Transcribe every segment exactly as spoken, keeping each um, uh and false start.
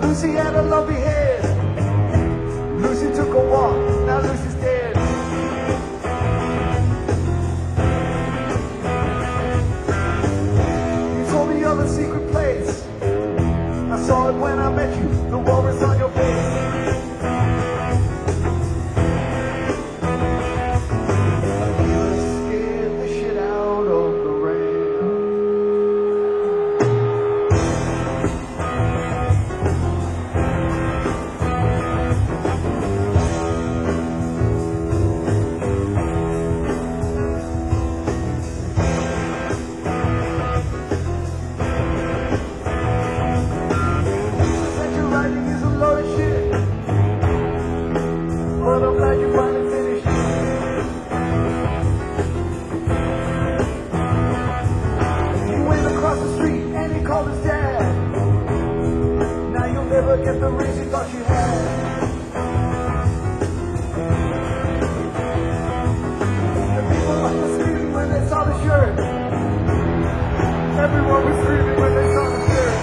Lucy had a lovely head. Lucy took a walk, now Lucy's dead. You told me of a secret place. I saw it when I met you, the walrus on your face. But I'm glad you finally finished. He went across the street and he called his dad. Now you'll never get the raise you thought you had. The people were screaming when they saw the shirt. Everyone was screaming when they saw the shirt.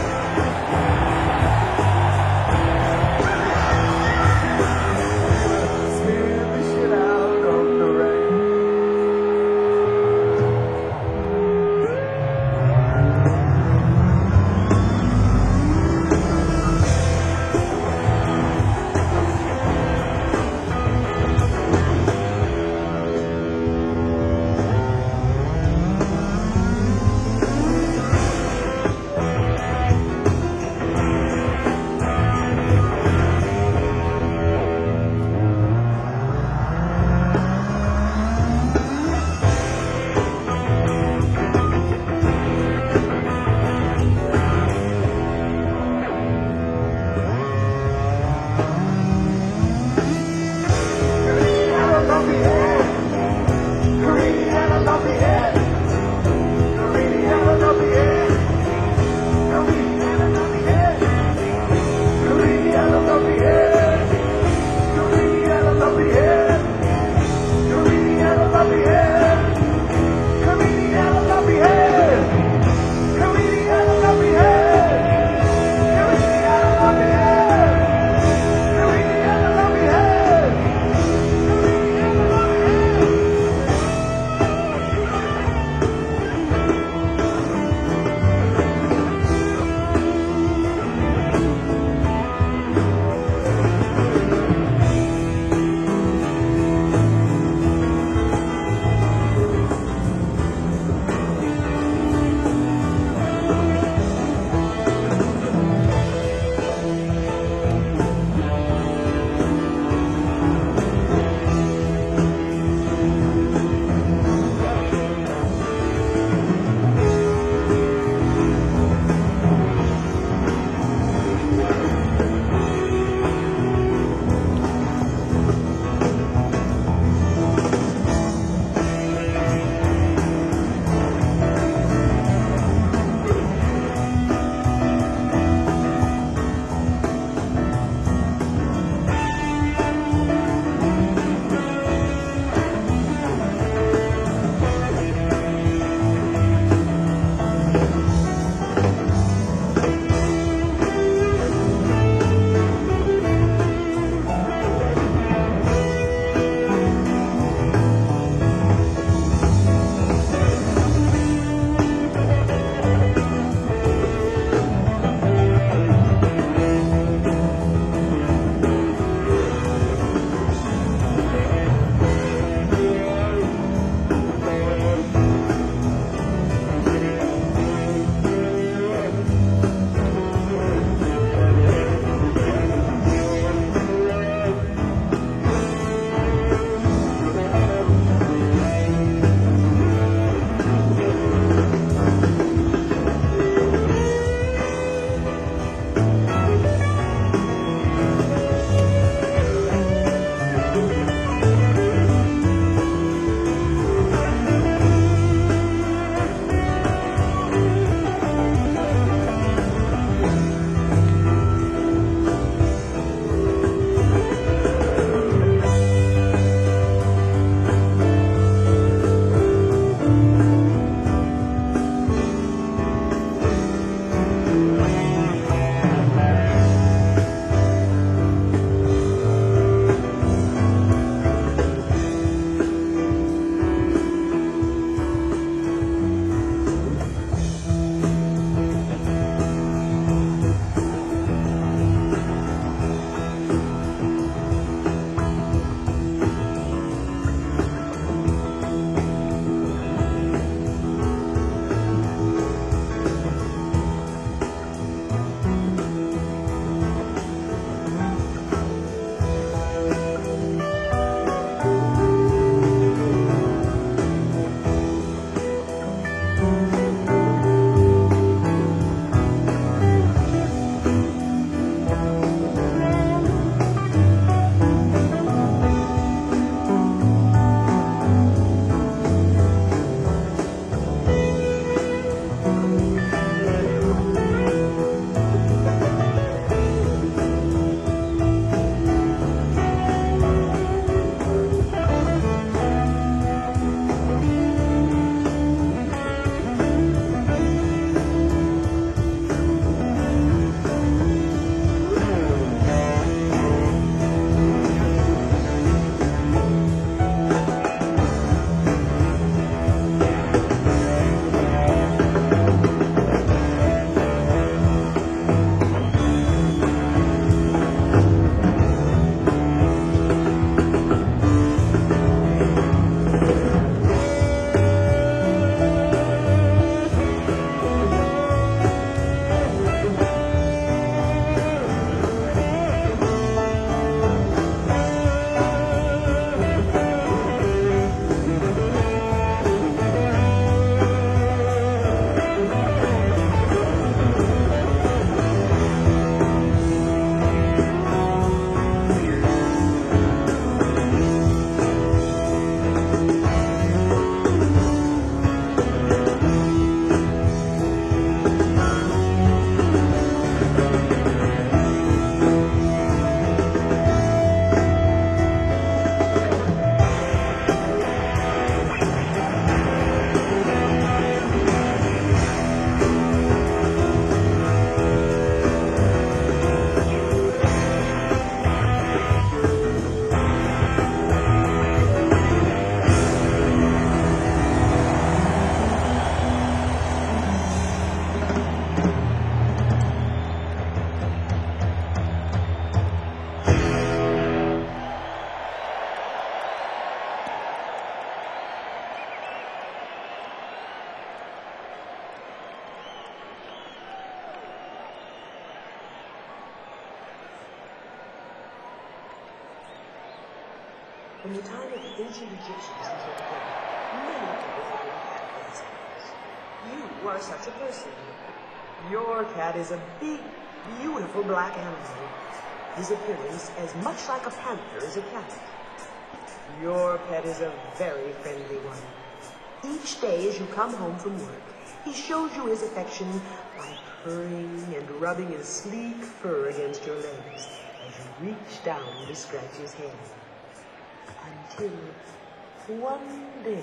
From the time of the ancient Egyptians until today, many people have been cat fanciers. You are such a person. Your cat is a big, beautiful black animal. His appearance as much like a panther as a cat. Your pet is a very friendly one. Each day as you come home from work, he shows you his affection by purring and rubbing his sleek fur against your legs as you reach down to scratch his head. Until one day...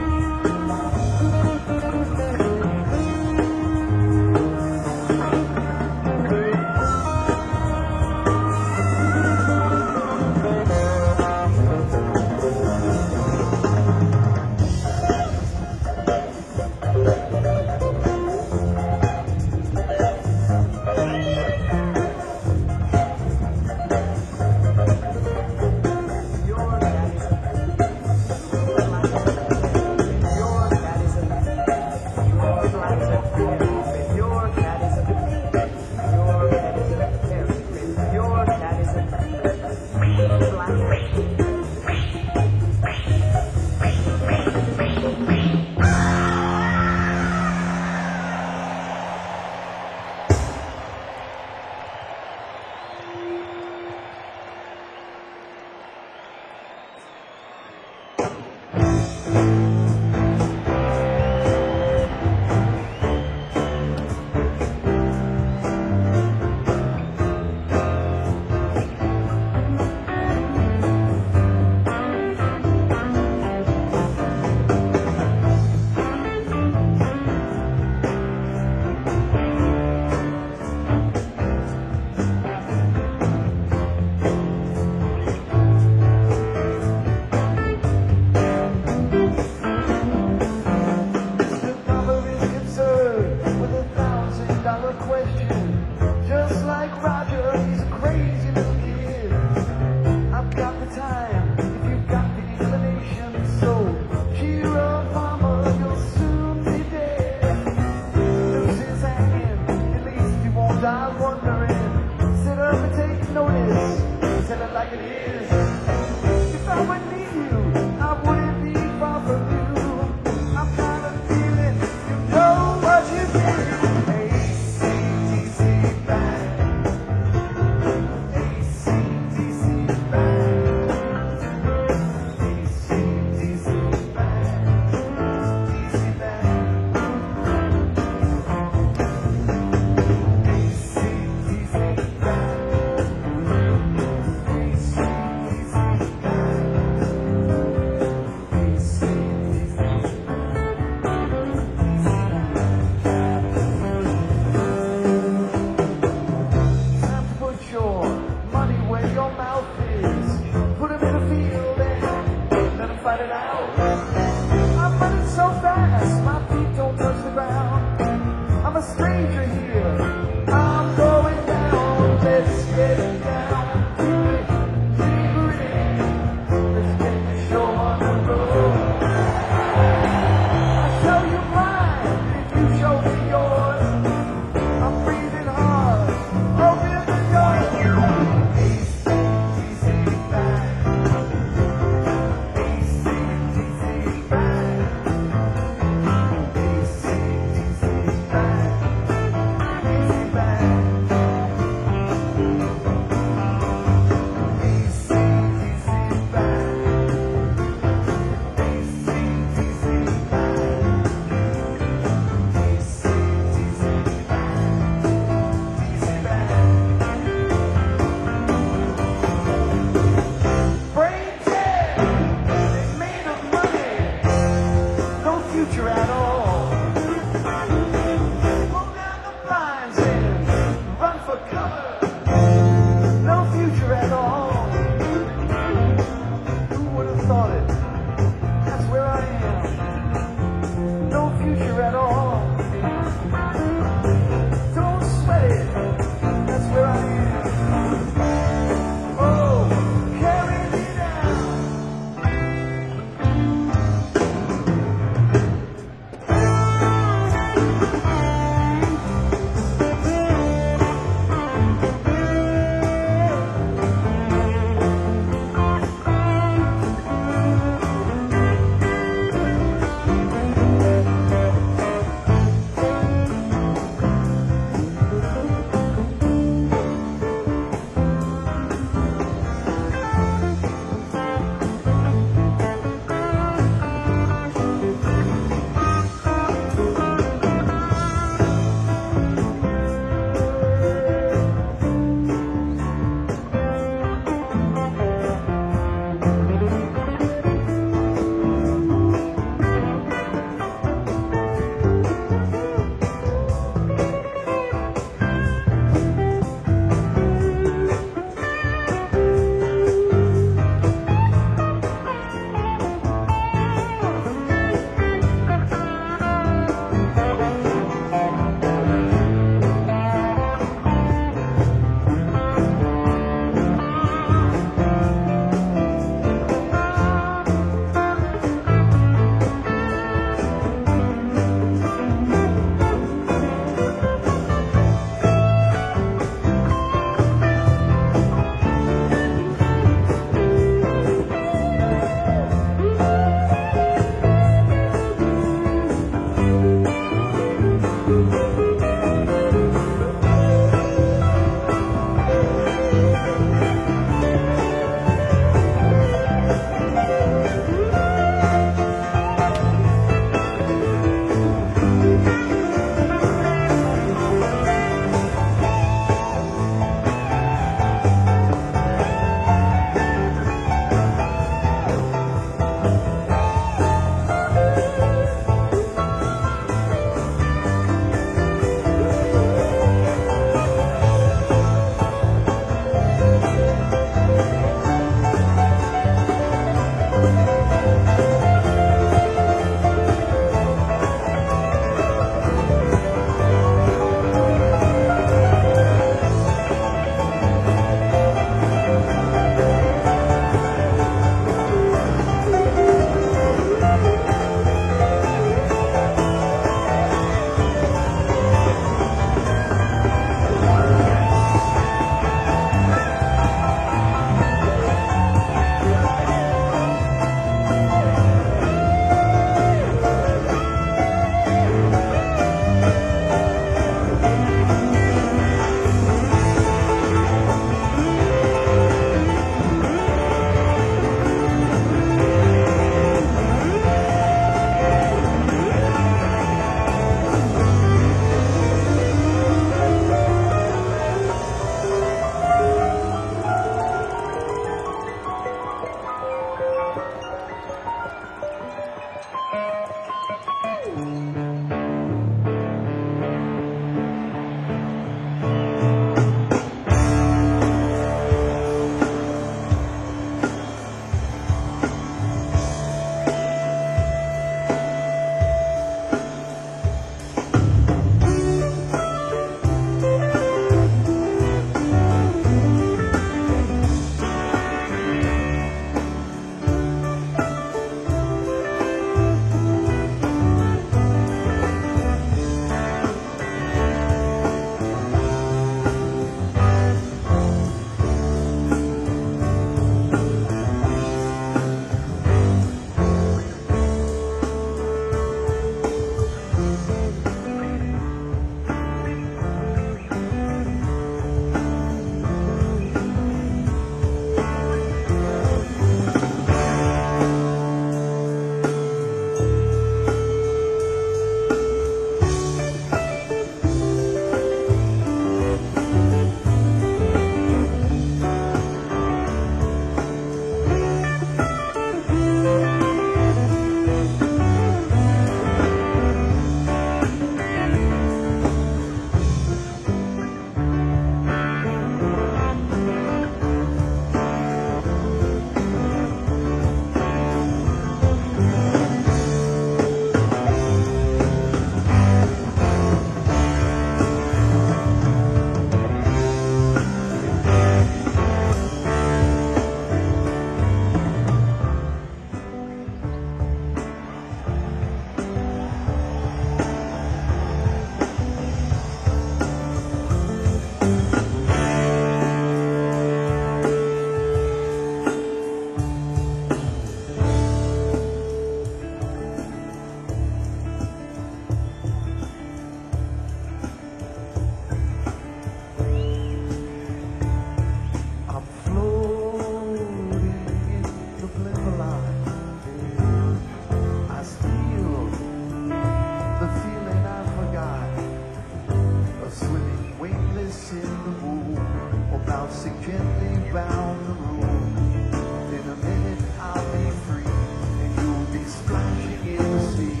dance in the moon or bouncing gently round the room. In a minute I'll be free and you'll be splashing in the sea.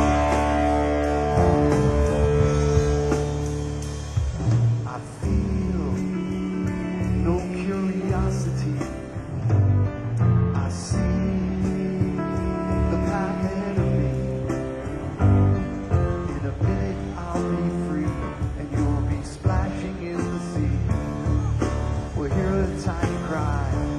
I feel no curiosity. I see the path ahead of me. In a minute I'll be free and you'll be splashing in the sea. We'll hear a tiny cry.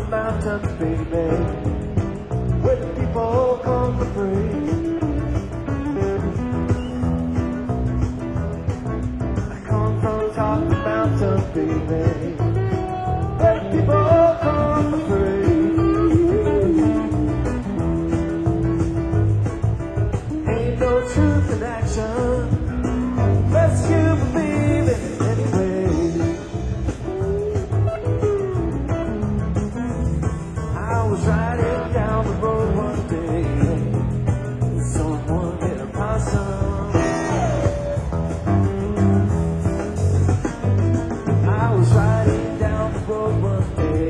the mountain, baby, where the people come to pray. I come from top of the mountain, baby, where the people come to pray. Ain't no truth in action, let's you believe it anyway. I was riding down the road one day, someone hit a possum. I was riding down the road one day,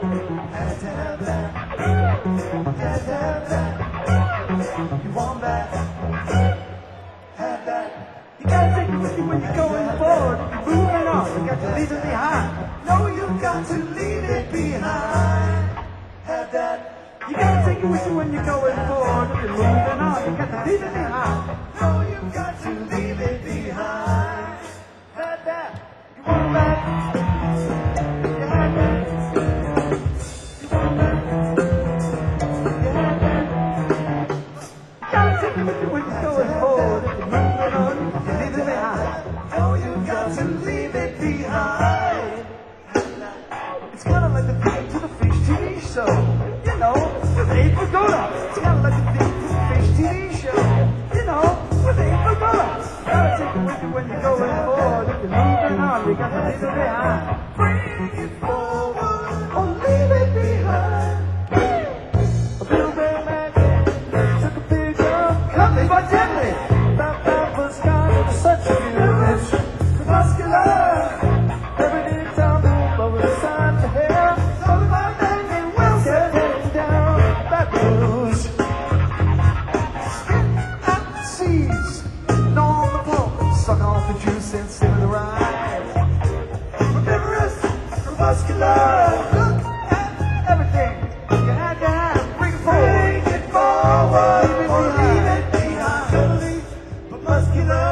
Had to have that. Had to have that. You want that? Have that. You gotta take it with you when you're going forward. You're moving on. You got to leave it behind. No, you've got to leave it behind. Have that. You gotta take it with you when you're going forward. If you're moving on, you got to leave it behind. No, you've got to leave it behind. Had that. You want that? You had that. You want that? You had that. You gotta take it with you when you're going forward. If you're moving on, you got to leave it behind. No, you've got to leave it behind. It's kinda like the theme to the Fish T V show. You know, with Abe Vigoda. It's kinda like the theme to the Fish T V show. You know, with Abe Vigoda. Gotta take it with you when you're going forward. If you're moving on, you got to leave it behind. Bring it forward or leave it behind. A Bill Ray Magnet took a picture, accompanied by Deadly. That man was kind of such a village. Muscular. Everything down the road, the sign to hair. All about that and Wilson. Heading down that road. Spit out the seeds. And on the pulp. Suck off the juice and simmer the rice. Remember us. Muscular. Look at everything. You had to have, bring it forward. Bring it forward Leave it or behind. leave it behind. Heavily but muscular.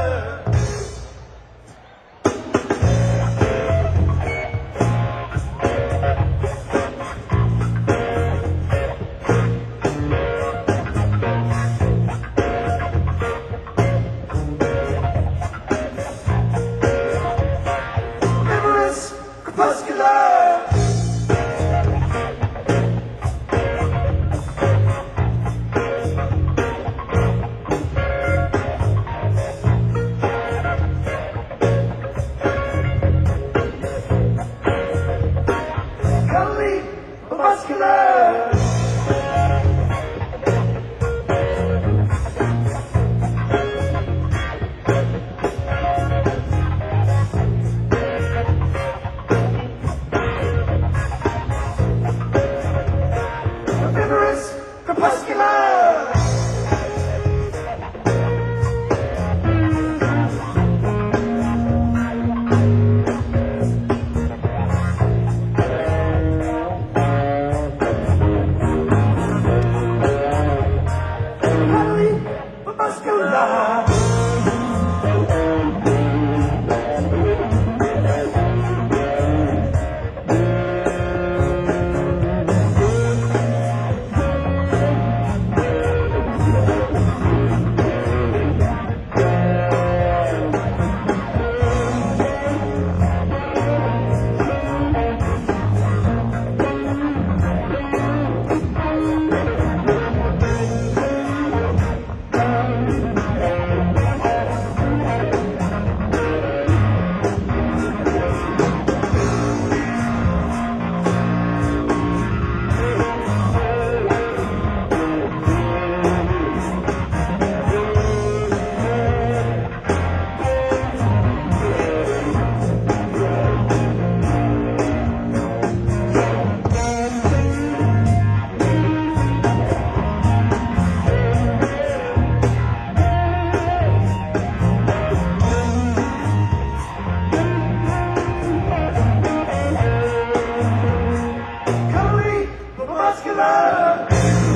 Vigorous, crepuscular. Cuddly, but muscular. Vigorous, crepuscular. Cuddly, but muscular. Cuddly, but muscular.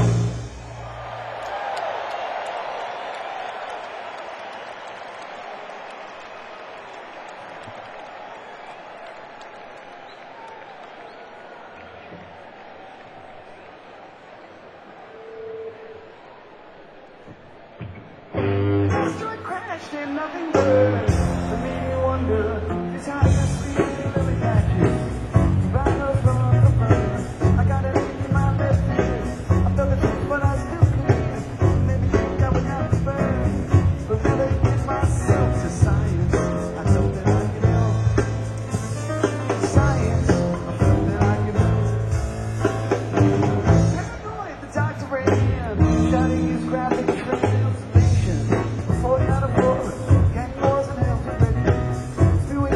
Asteroid crashed and nothing but the me wonder. It's how you see really catches. Right up from the front. I got it in my left hand. I felt it, but I still can't. Maybe I would have to burn. But really give myself to science. I know that I can help. Science, I know that I can help. Paranoid, the doctor ran. Trying to use graphic translation. Before he had a book, gang wars and hell to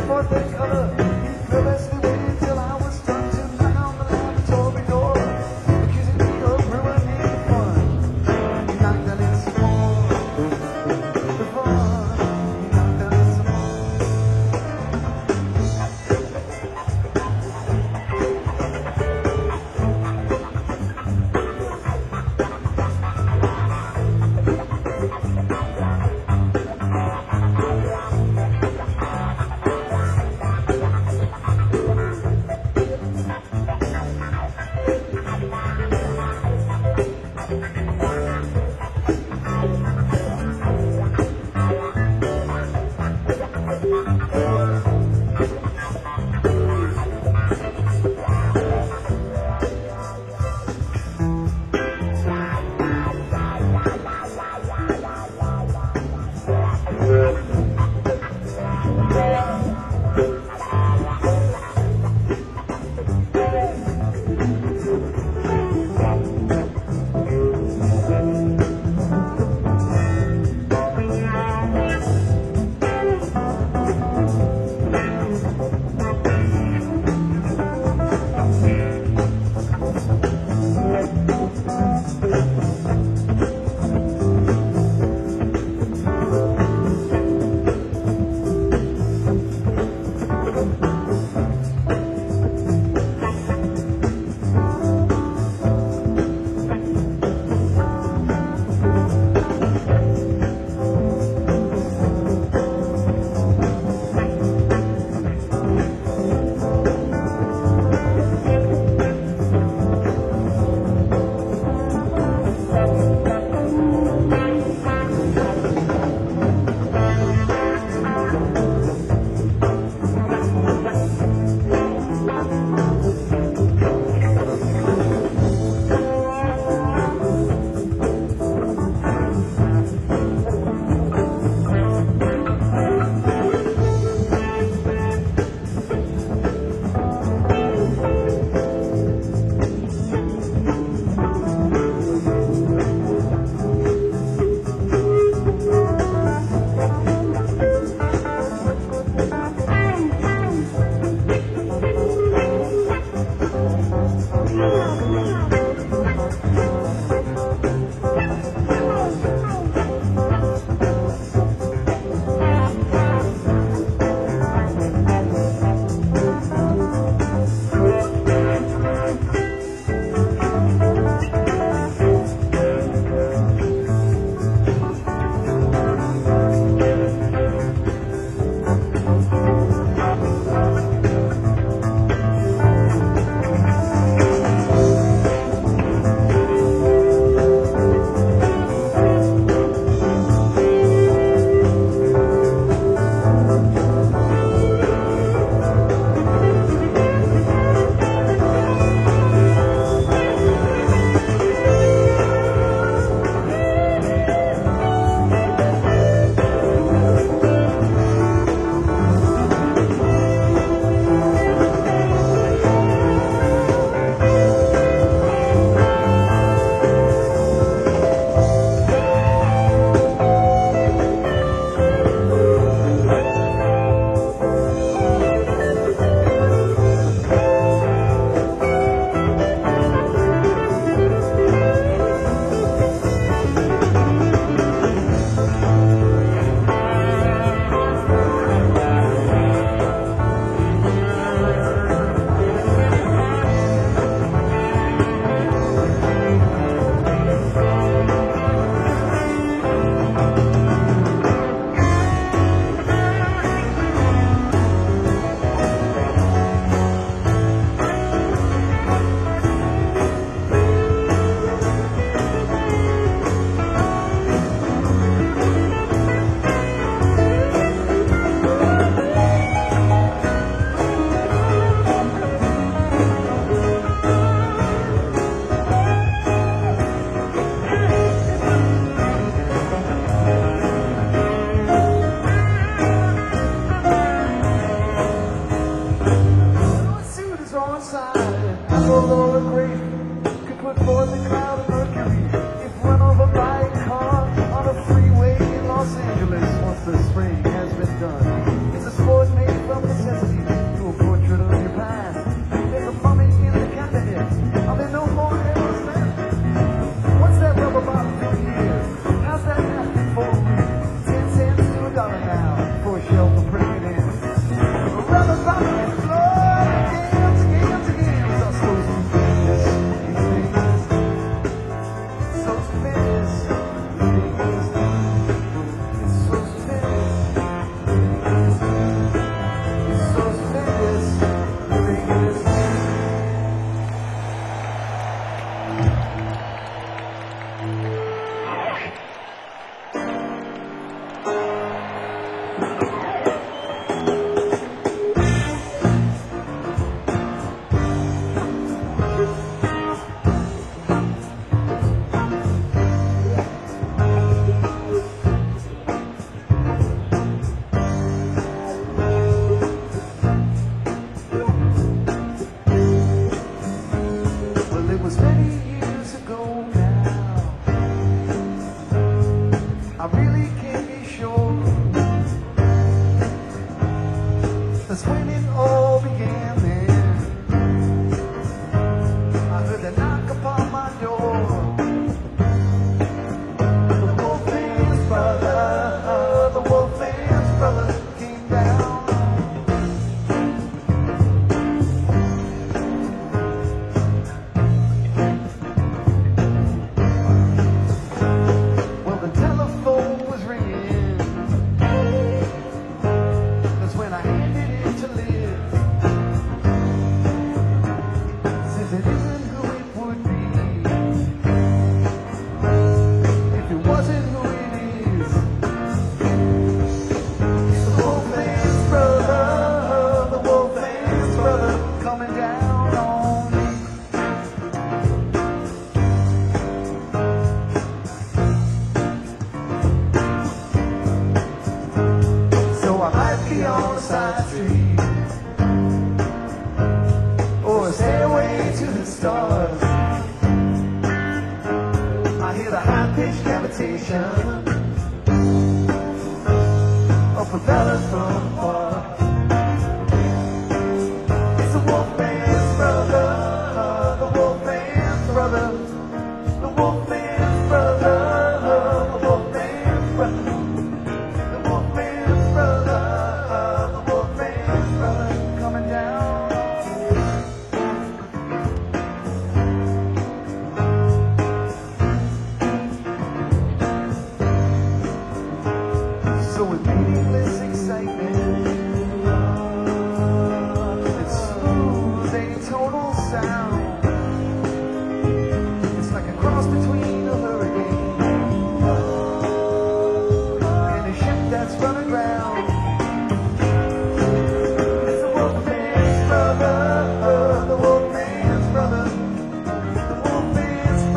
The wolf man's brother, the wolf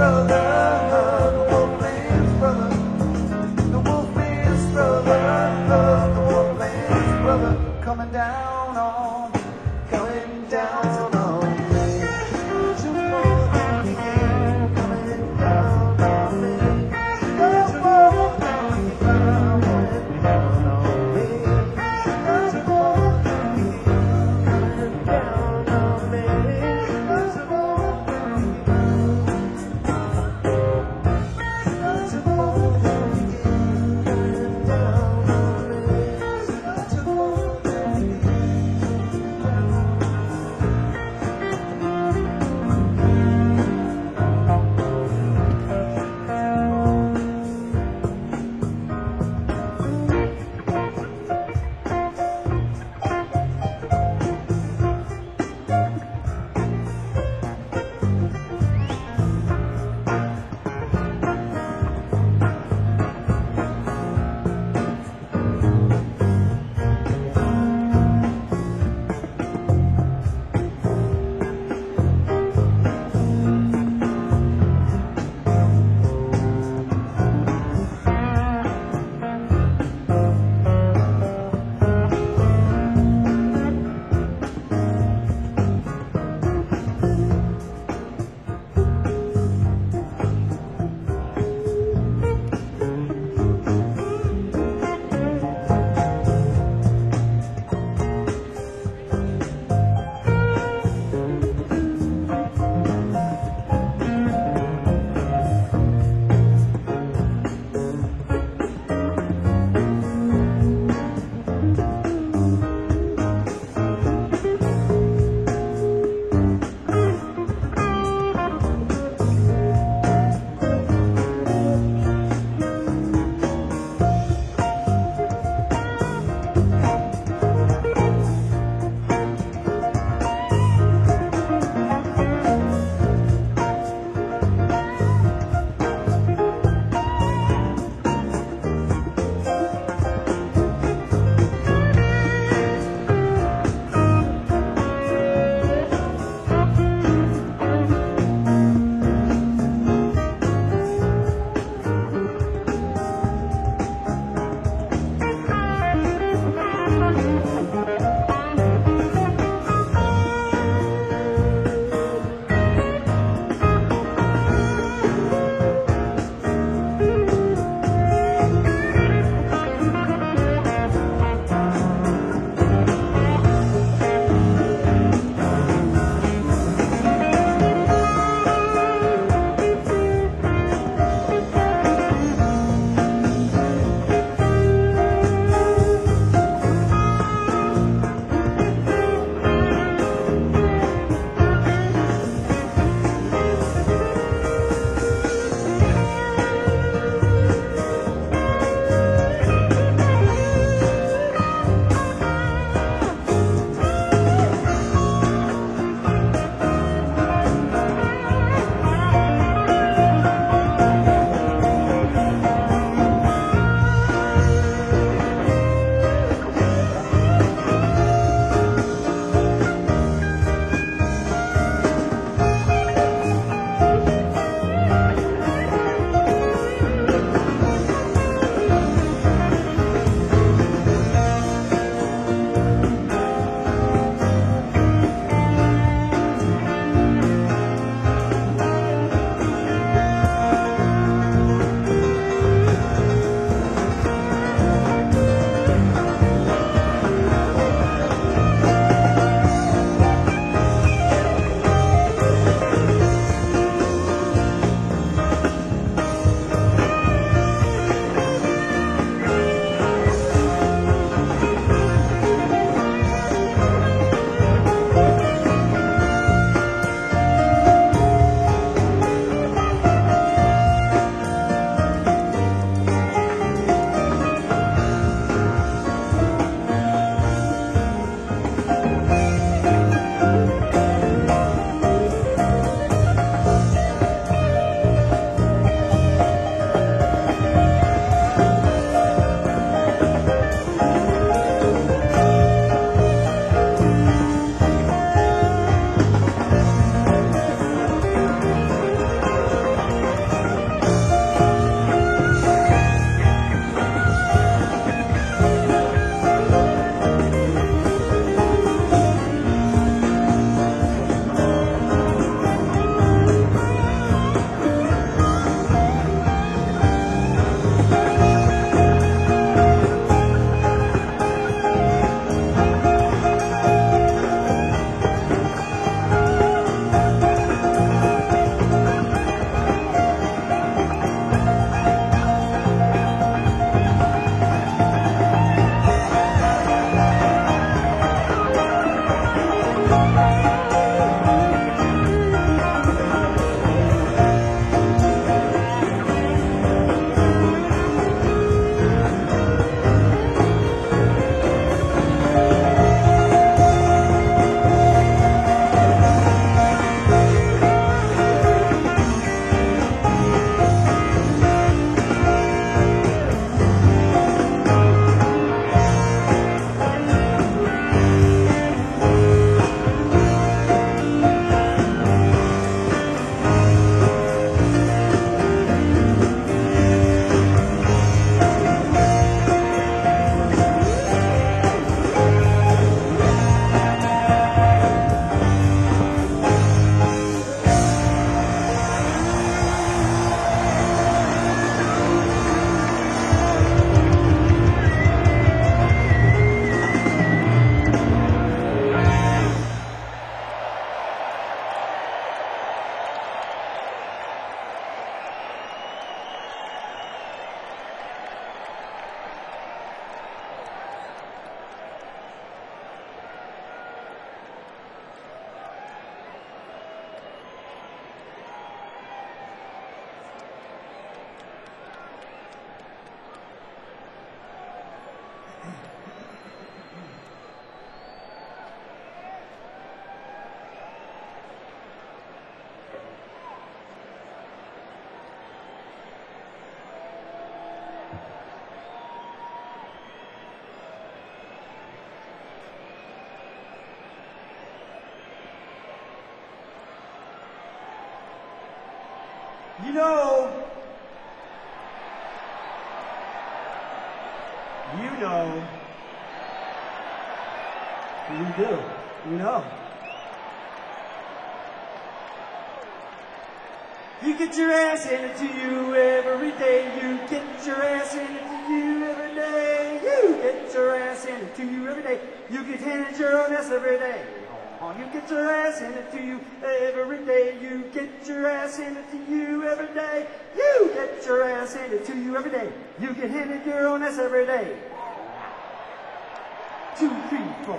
brother, the wolfman's brother, the wolfman's brother, the wolfman's brother, coming down on, coming down on me. Coming down on me. Come on, coming down on me. Come on, coming down on me. You know, you know, you do, you know. You get your ass handed to you every day. You get your ass handed to you every day. You get your ass handed to you every day. You get handed your own ass every day. Oh, you get your ass handed to you every day. You get your ass handed to you every day. You get your ass handed to you every day. You get handed your own ass every day. Two, three, four.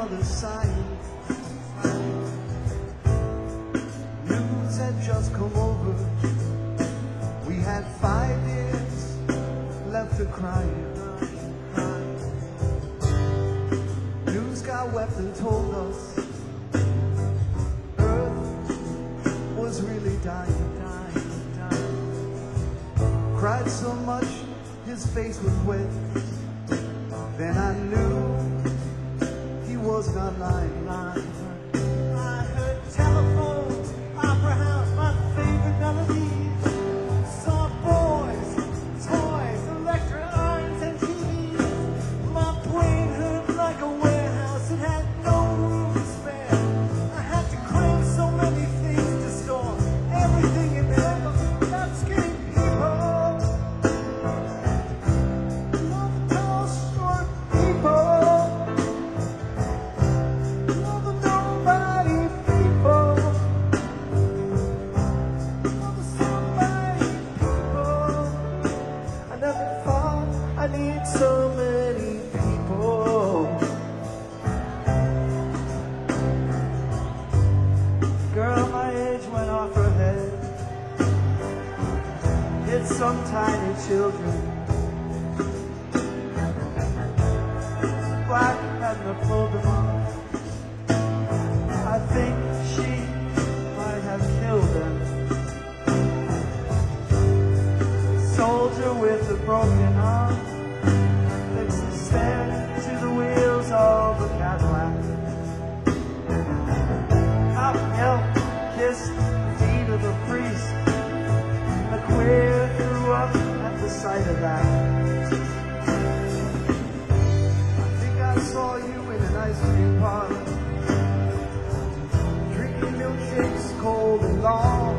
other side. News had just come over. We had five years left to cry. News got wept and told us Earth was really dying, dying, dying. Cried so much his face was wet. Then I knew he was not lying, lying. I heard telephones, opera house, my favorite melodies. Saw boys, toys, electric irons and T Vs. My brain hurt like a warehouse, it had no room to spare. I had to cram so many things to store, everything in there, not skinny people. Love tall, short people. Love the nobody people. Love the somebody people. I never thought I need so many people. Girl my age went off her head. Hit some tiny children. Black had the program. I think she might have killed them. Soldier with a broken arm fixed to stare to the wheels of a Cadillac. Cop helped kiss the feet of the priest. A queer threw up at the sight of that. I think I saw you in an ice cream parlor, drinking milkshakes cold and long,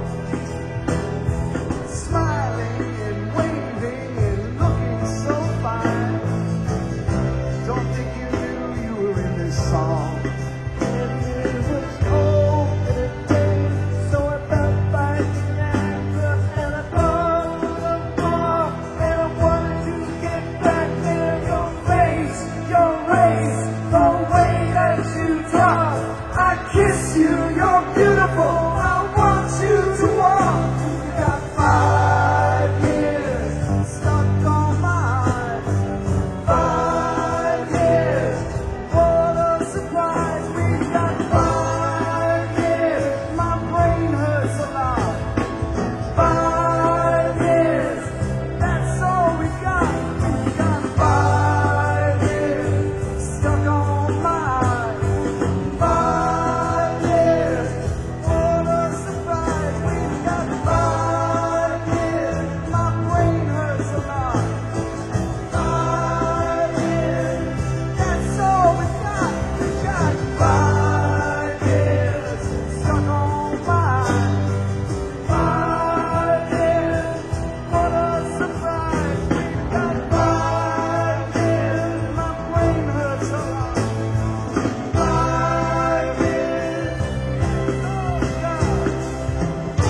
smiling and waving and looking so fine. Don't think you knew you were in this song. And it was cold in a day, so I felt like Niagara. And I thought of the bar, and I wanted to get back there. Your face, your race, the way that you talk. I kiss you, you're beautiful. I want you to walk. You got five years stuck on my Five years, what a surprise. We got five years. my brain hurts a lot. Five years, That's all we got. We got five years stuck on my five years. what a surprise. We got five years. My brain hurts a lot. Five years, That's all we got. We got five years stuck on my five years. what a surprise. We got five years. My brain hurts a lot. Five years. Oh God.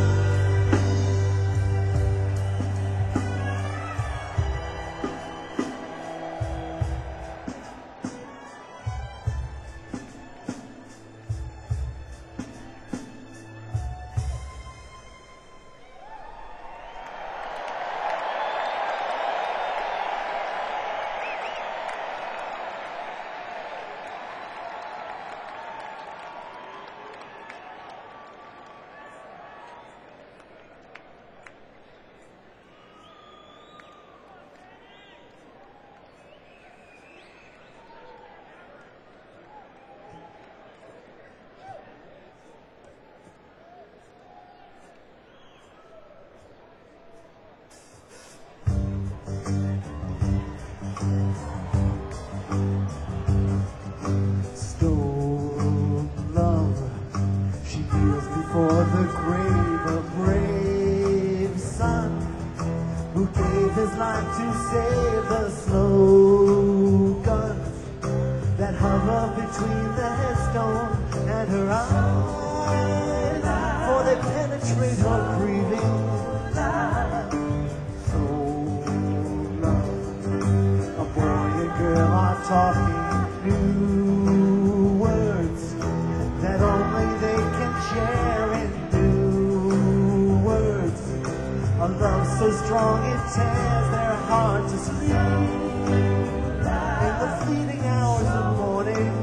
Stole love, she kneels before the grave, a brave son who gave his life to save the slow guns that hover between the headstone and her eyes, for they penetrate her grieving. So love, a boy and girl are talking new so strong it tears their heart to sleep. In the fleeting hours of morning,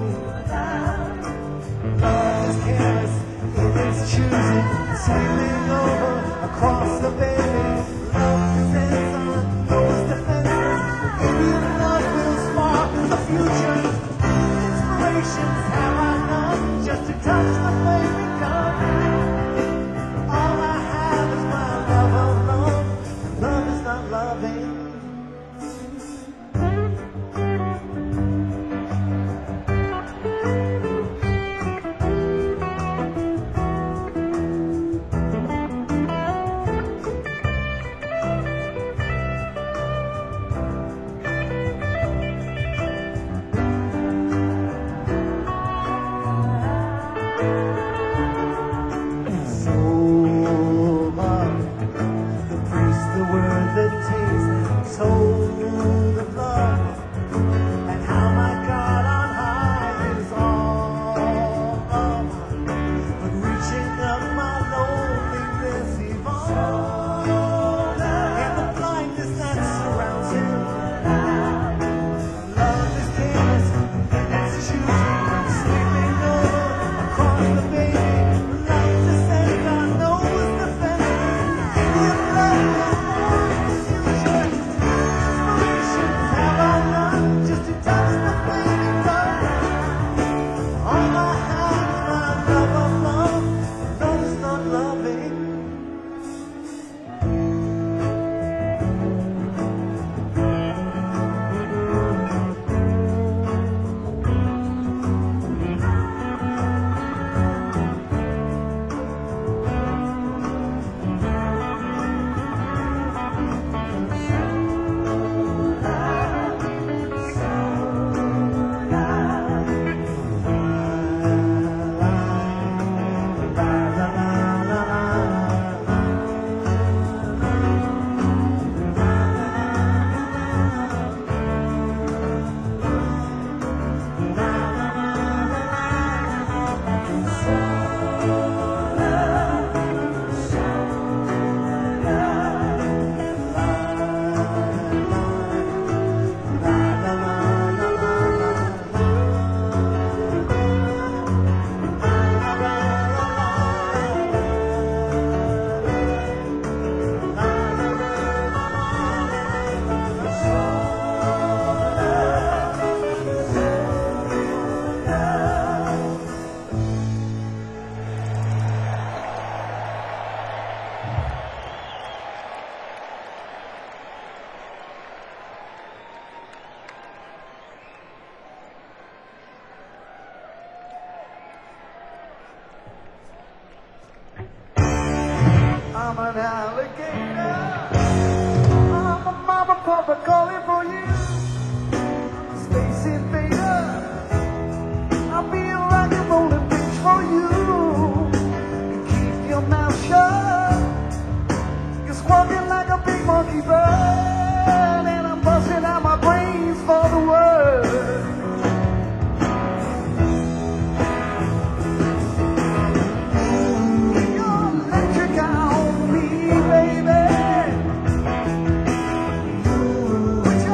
love is careless in its choosing, sailing over across the baby. Love presents on those defenses. Indian love will spark the future. Inspirations have I none, just to touch the flaming gun. All I have is my love of love. Love is not loving. I'm an alligator. I'm a mama papa calling for you. Space invader. I'll be a rock and rollin' bitch for you. Keep your mouth shut. 'Cause walking like a big monkey bird, and I'm busting out my brains for the world. Put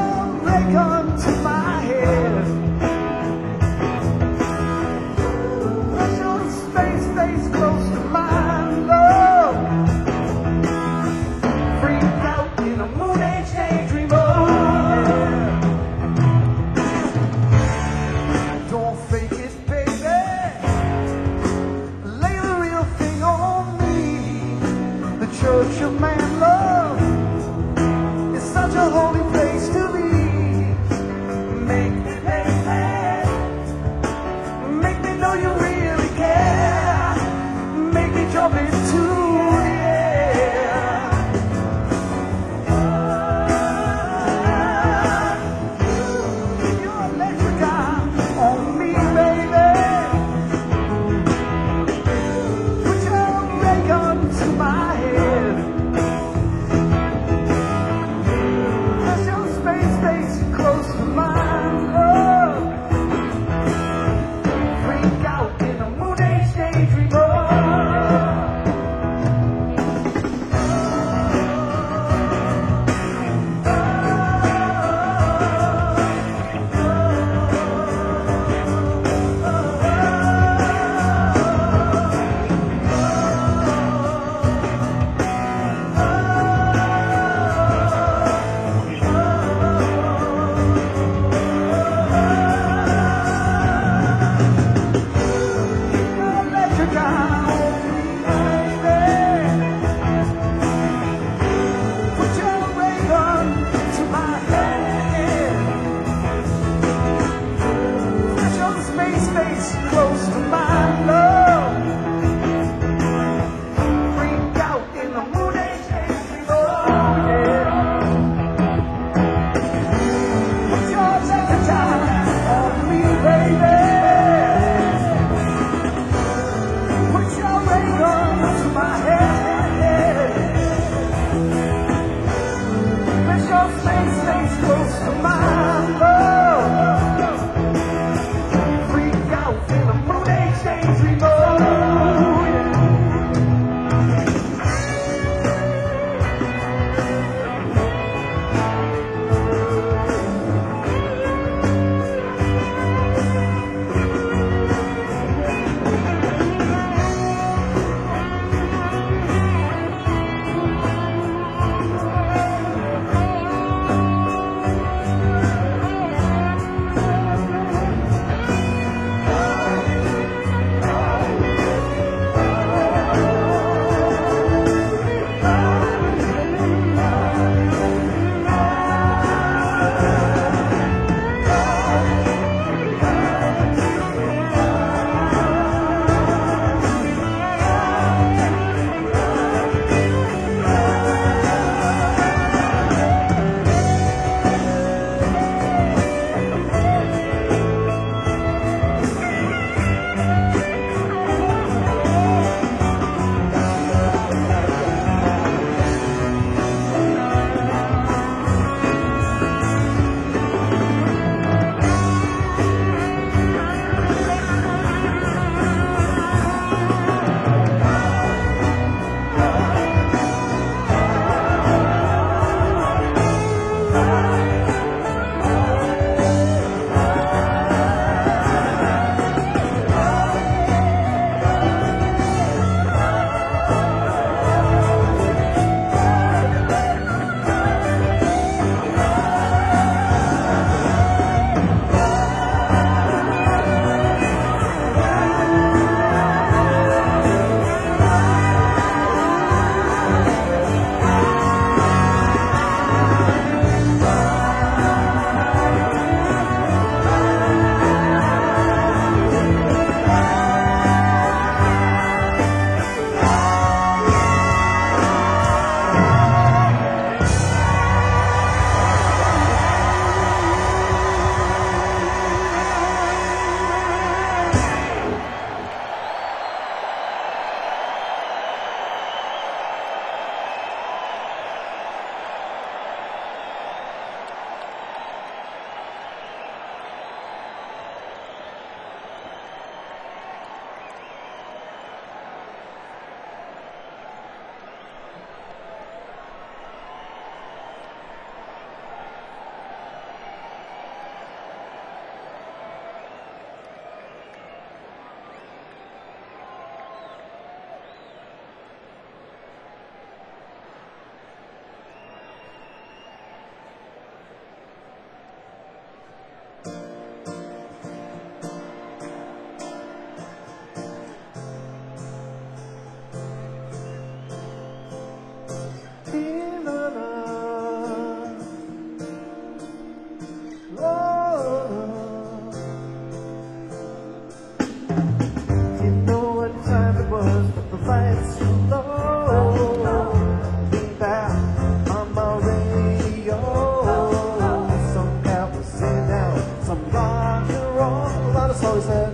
wrong, a lot of songs said.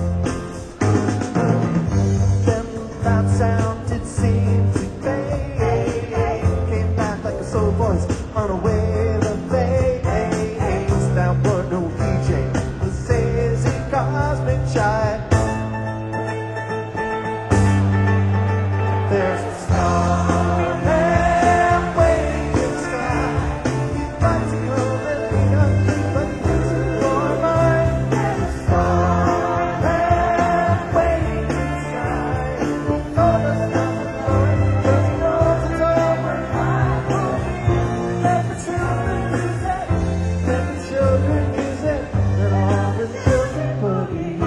Then that sound did seem to fade. Came back like a soul voice on a wave of bass. That were no D J, was hazy cosmic chime. There's a starman waiting in the sky. He'd like to come and meet us, but he thinks it's your mind. There's a starman waiting in the sky. He told us not to go, 'cause he knows it's over. Let the children use it, let the children use it, let all the children boogie.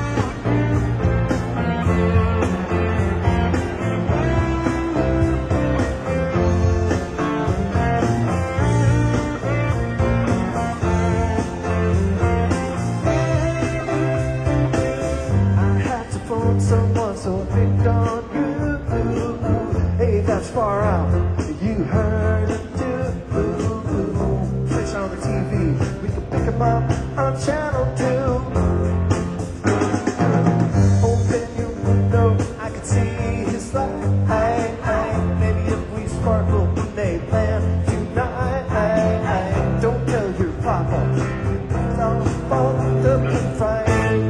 I had to phone someone, so I picked on you. Hey, that's far out. You heard it too. Switch on the T V. We can pick him up on channel two. Open your window, I could see his light. Maybe if we sparkle, we may land tonight. Don't tell your papa. I'll fall the fight.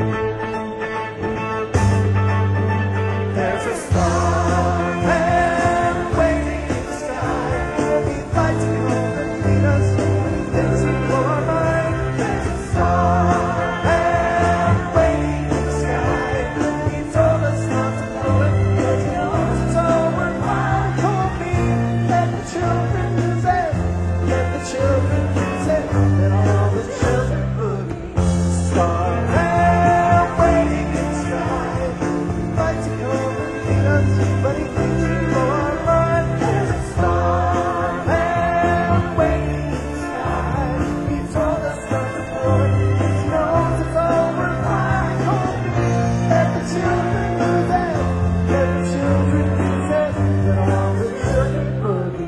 There's a starman waiting in the sky. He'd like to come and meet us, but he thinks it's your mind. There's a starman waiting in the sky. He told us not to blow it, 'cause he knows it's all worthwhile. Call me, let the children use it, let the children use it, let all the children boogie. Starman waiting in the sky. He'd like to come and meet us, but he thinks it's your mind. There's a starman waiting in the sky. He told us not to blow it, 'cause he knows it's all worthwhile. Call me, let the children use it, let the children use it, let all the children boogie.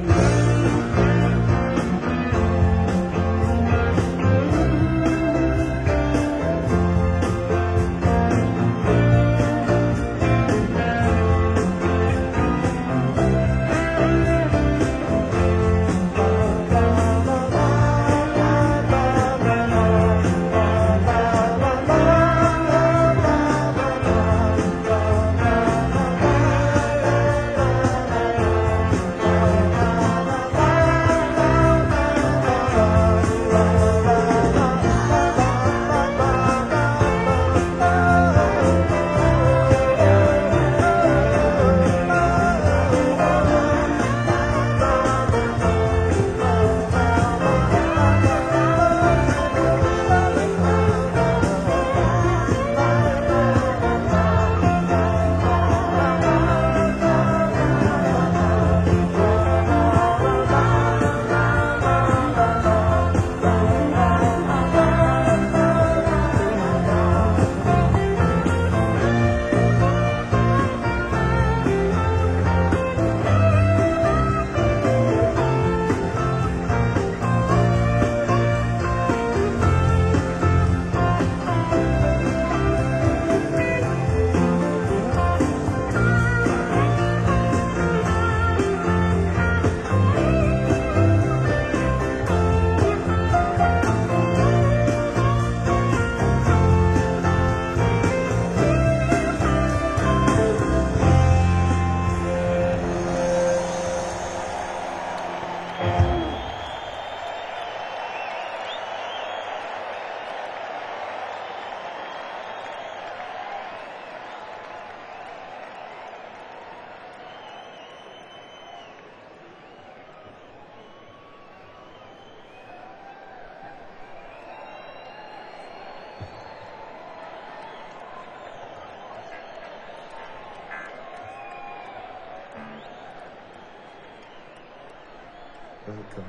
Welcome.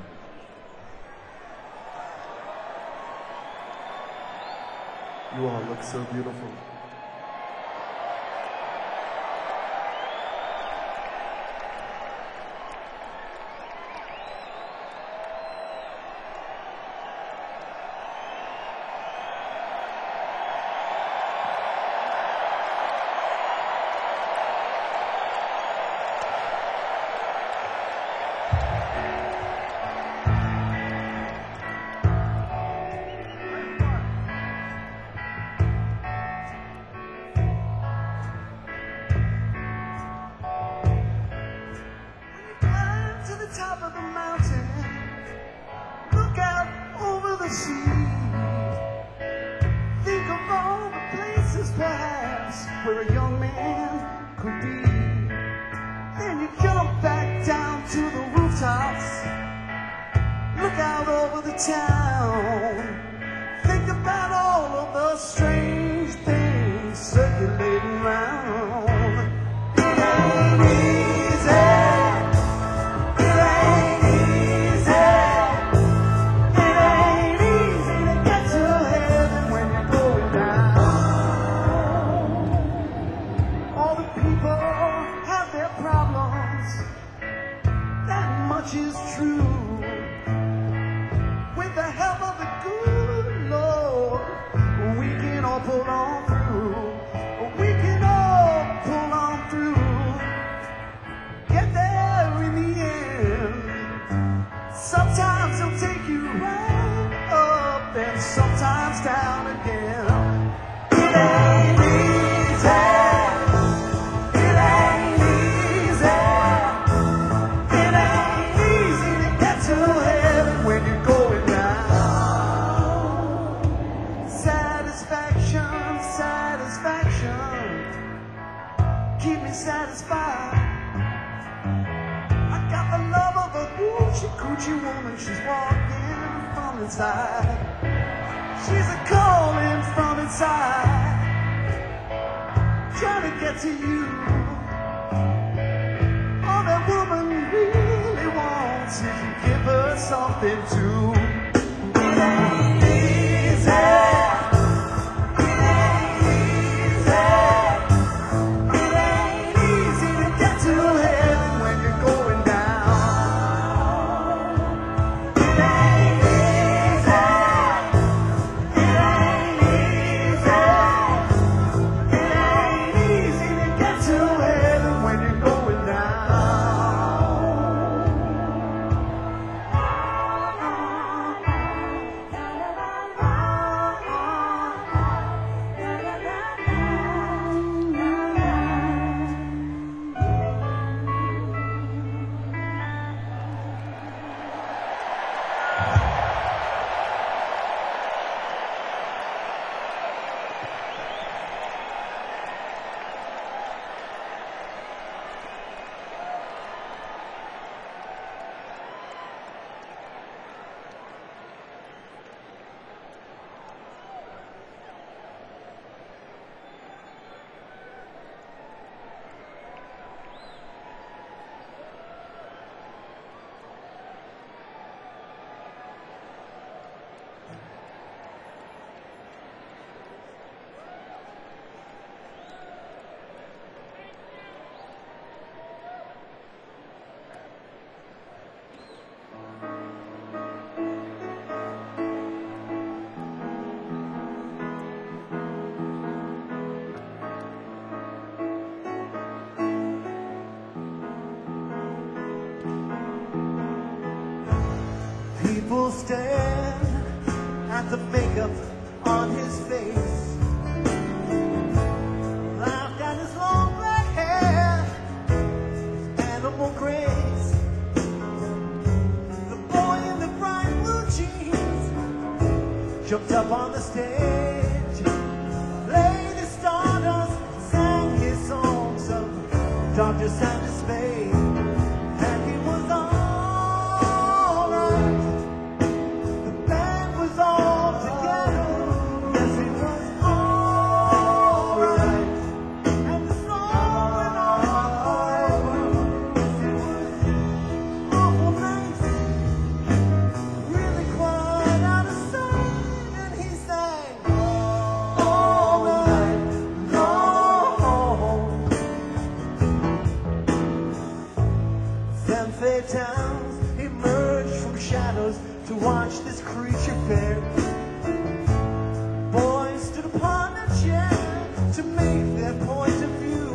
You all look so beautiful. that's where a young man could be. Then you jump back down to the rooftops, look out over the town, think about all of the strange things circulating round. It ain't easy. It ain't easy. It ain't easy to get to heaven when you're going down. All the people have their problems, that much is true. With the help of the good Lord, we can all pull on through. We can all pull on through. Get there in the end. Sometimes he'll take you right up and sometimes down again. It ain't easy. It ain't easy. It ain't easy to get to heaven when you're going down. Satisfaction, satisfaction, keep me satisfied. I got the love of a hoochie coochie woman. She's walking from inside. She's a calling from inside, trying to get to you. All that woman really wants is you give her something to. It ain't easy. It ain't easy. It ain't easy to get to heaven when you're going down. It ain't easy. It ain't easy. It ain't easy to get to heaven when you're going People stare at the makeup on his face, laughed at his long black hair, his animal grace. The boy in the bright blue jeans jumped up on the stage. Lady Stardust sang his songs of Doctor Sanders Spade, and he was all right. The band was all together. Yes, it was all right. And the song went on forever. Yes, it was awful nice, really quite out of sight. And he sang all night long. Them towns emerged from shadows to watch this creature fair. Boys stood upon a chair to make their point of view.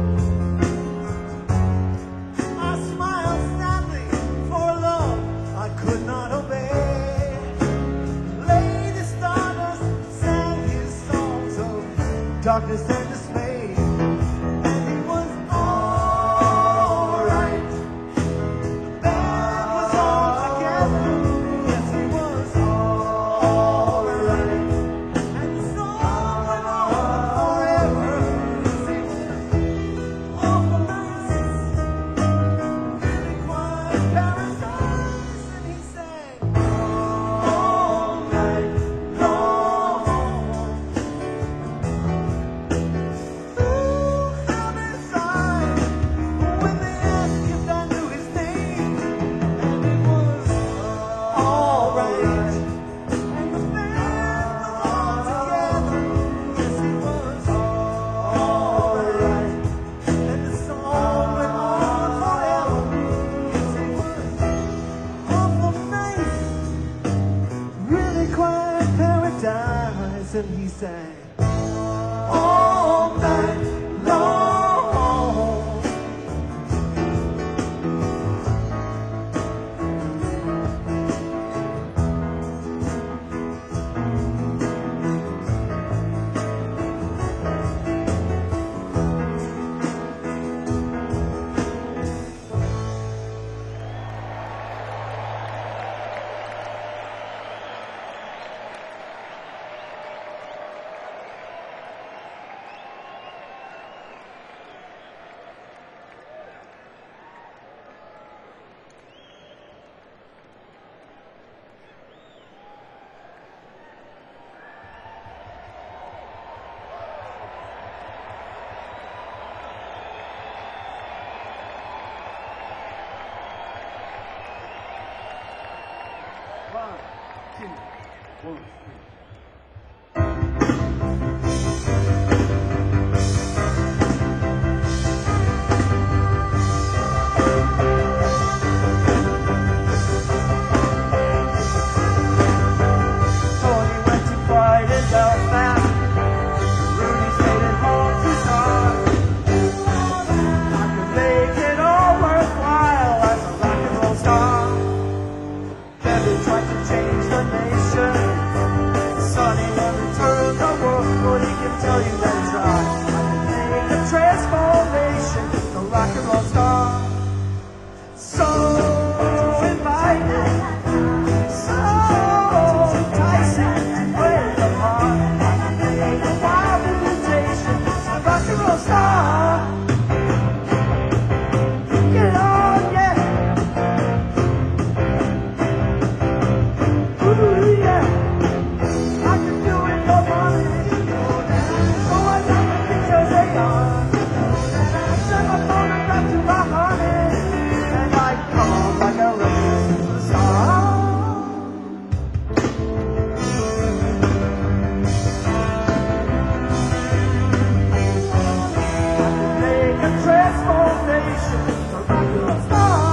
I smiled sadly for a love I could not obey. Lady Stardust sang his songs of darkness and dismay, and he was all right. The band was all together. Yes, he was all right. And the song went on forever. dance and he sang all night long. One, two, one, two. Tony went to fight in Belfast. Rudy stayed at home to start. I could make it all worthwhile as a rock and roll star. Never tried to change the nation. Sonny never turned the world, but he can tell you that he tried. I could make a transformation, a rock and roll star. So inviting, so enticing to play the part. I could make a wild invitation, a rock and roll star. Get on, yeah. Ooh, yeah. I can do it for money. So I got the pictures they are. Send my photograph to my honey. And I come on like a real superstar. I can make a transformation, a rock and roll star.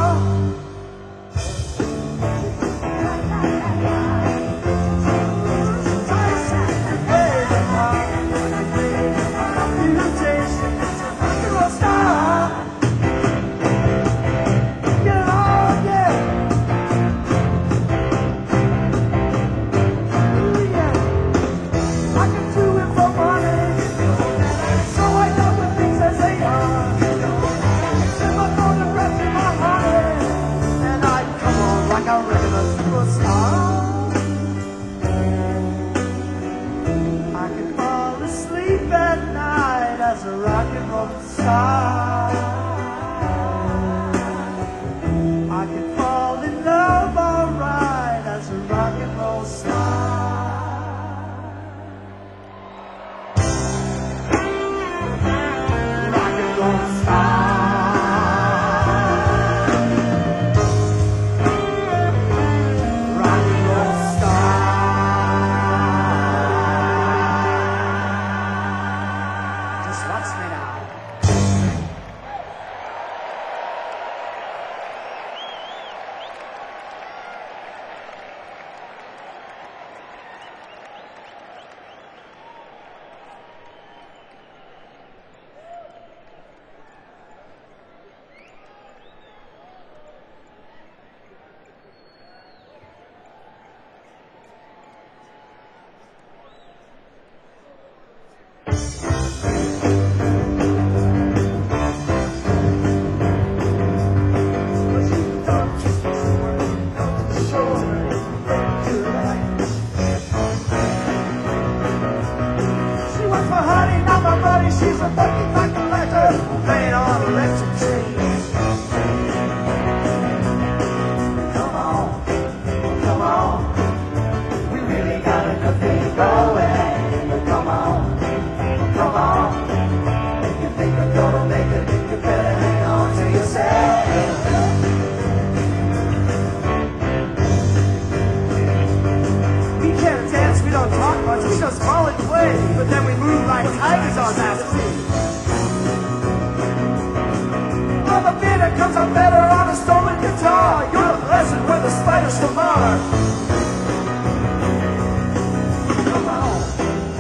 Like a regular superstar. I can fall asleep at night as a rock and roll star. I can fall in love alright as a rock and roll star. Rock and roll star. Rock and roll star. Just watch me now. She wants my honey, not my money. She's a fucking my collector, playing on electric trees. Come on, come on. We really got a good thing going. Come on, come on. If you think I'm gonna make it, you better hang on to yourself. We can't dance, we don't talk much, we just call it play. But then we move like tigers on that street. All the bitter comes out better on a stolen guitar. You're the blessed when the spiders from Mars. Come on,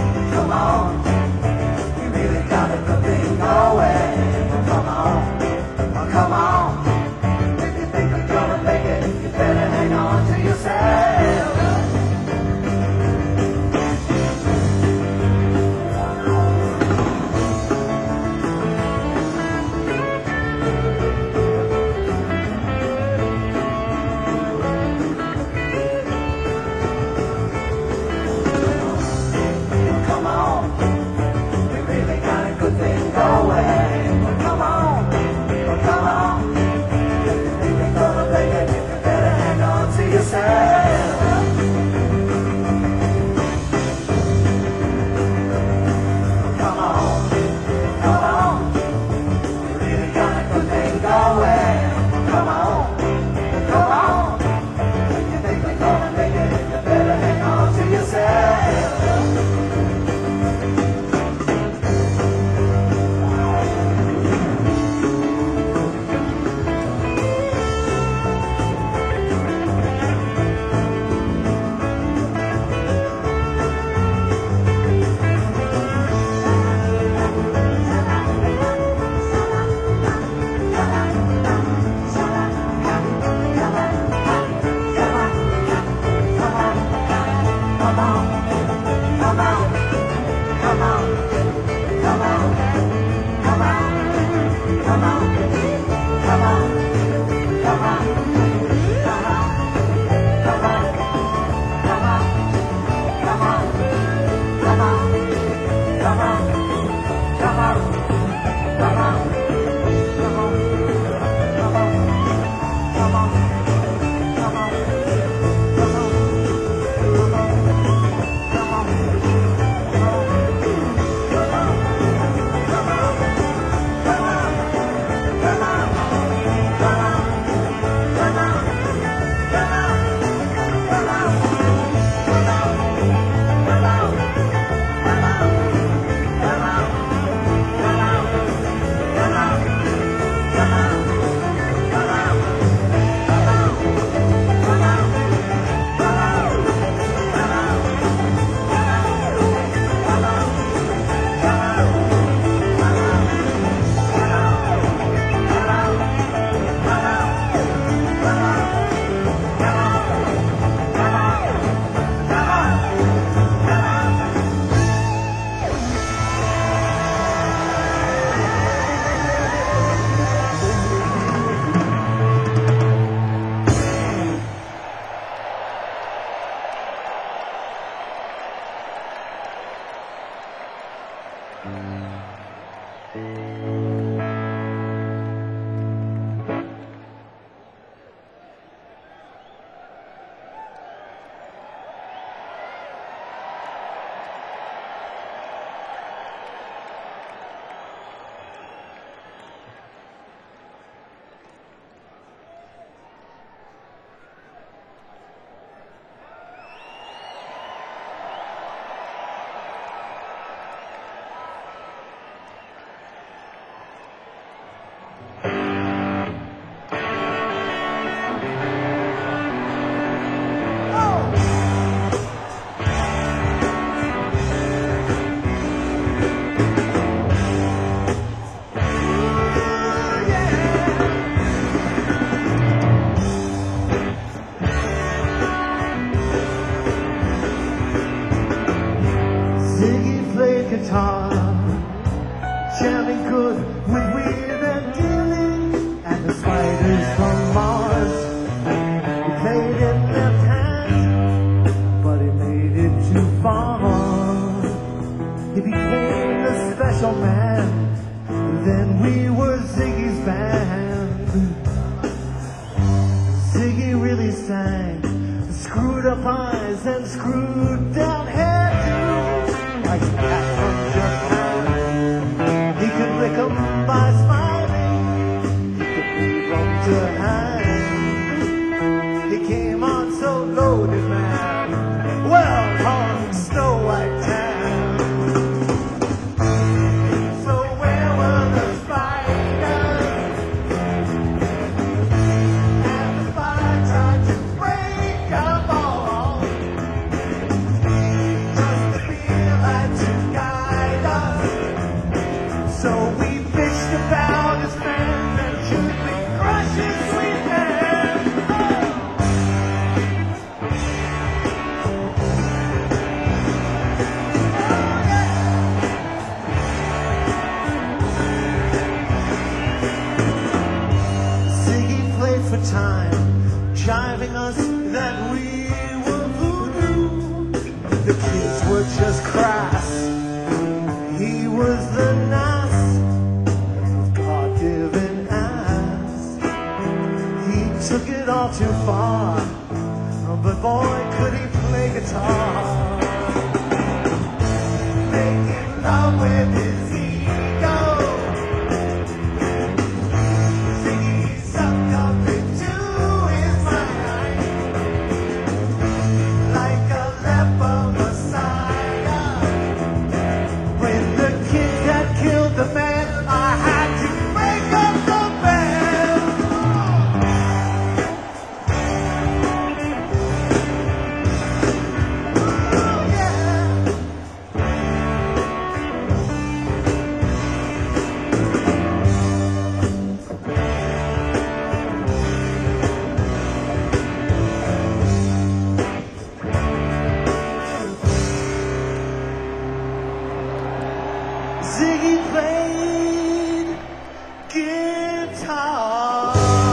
Ziggy played guitar, jamming good with Weird and Dilly and the Spiders from Mars. He played in left hand, but he made it too far. He became the special man, then we were Ziggy's band. Ziggy really sang, screwed up eyes and screwed down hairdo. Like a cat from Japan, he could lick 'em by smiling. He could leave 'em to hang. He came on so loaded, man. Well, on Snow White Town. So where were the spiders? And the fire tried to break 'em all. Just to feel like to guide us. So we bitched about his friend and should we crush his sweet hand? Ziggy played for time, jiving us that we were voodoo. The kids were just crass. He was the nice, God-given ass. He took it all too far, but boy, could he play guitar. Making love with his ego. Ziggy sucked up into his mind like a leper messiah. When the kid had killed the man, I had to break up the band. Oh, yeah. Ziggy played guitar.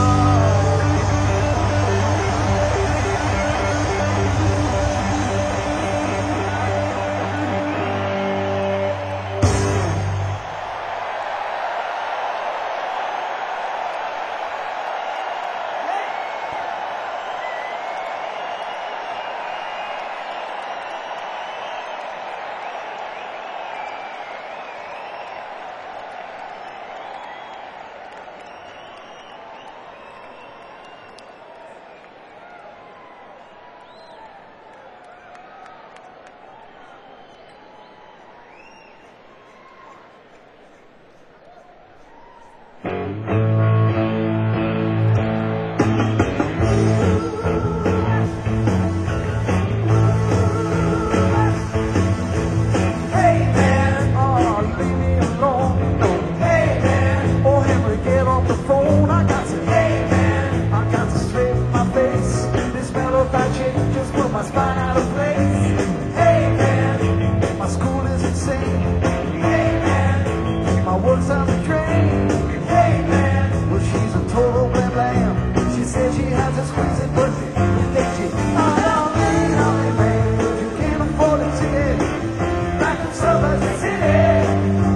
Hey man, oh leave me alone. No. Hey man, oh Henry, get off the phone. I got to. Hey man, I got to straighten my face. This mellow fat chick just put my spine out of place. Hey man, my school is insane. Hey man, my work's on the train. Hey man, well she's a total wet lamb. She said she has a squeezing pussy. You think she? Oh no, man, no, man, you can't afford a ticket. Back from Silver City.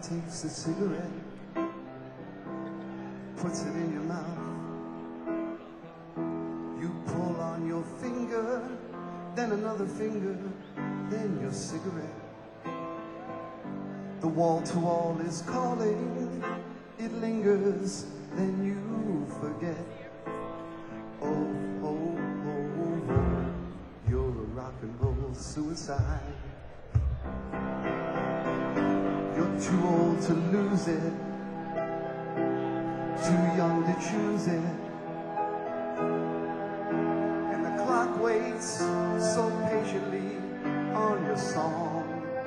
takes a cigarette, puts it in your mouth. You pull on your finger, then another finger, then your cigarette. The wall-to-wall is calling, it lingers, then you forget. Oh, oh, oh, oh, you're a rock and roll suicide. You're too old to lose it, too young to choose it. And the clock waits so patiently on your song.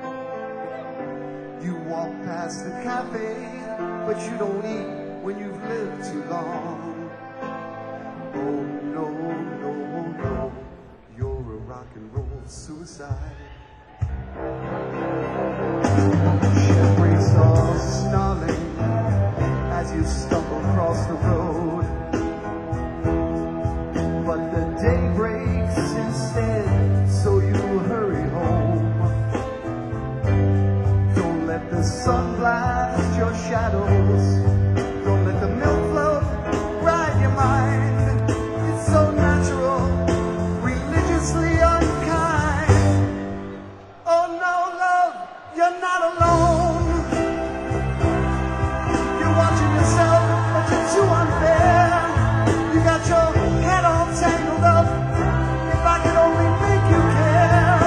You walk past the cafe, but you don't eat when you've lived too long. Oh no, no, no, you're a rock and roll suicide. Ship breaks all snarling as you stumble across the road. But the day breaks instead, so you hurry home. Don't let the sun blast your shadows. Don't let the milk float ride your mind. It's so natural, religiously unkind. Oh no, love, you're not alone. You're watching yourself, but you're too unfair. You got your head all tangled up. If I could only make you care.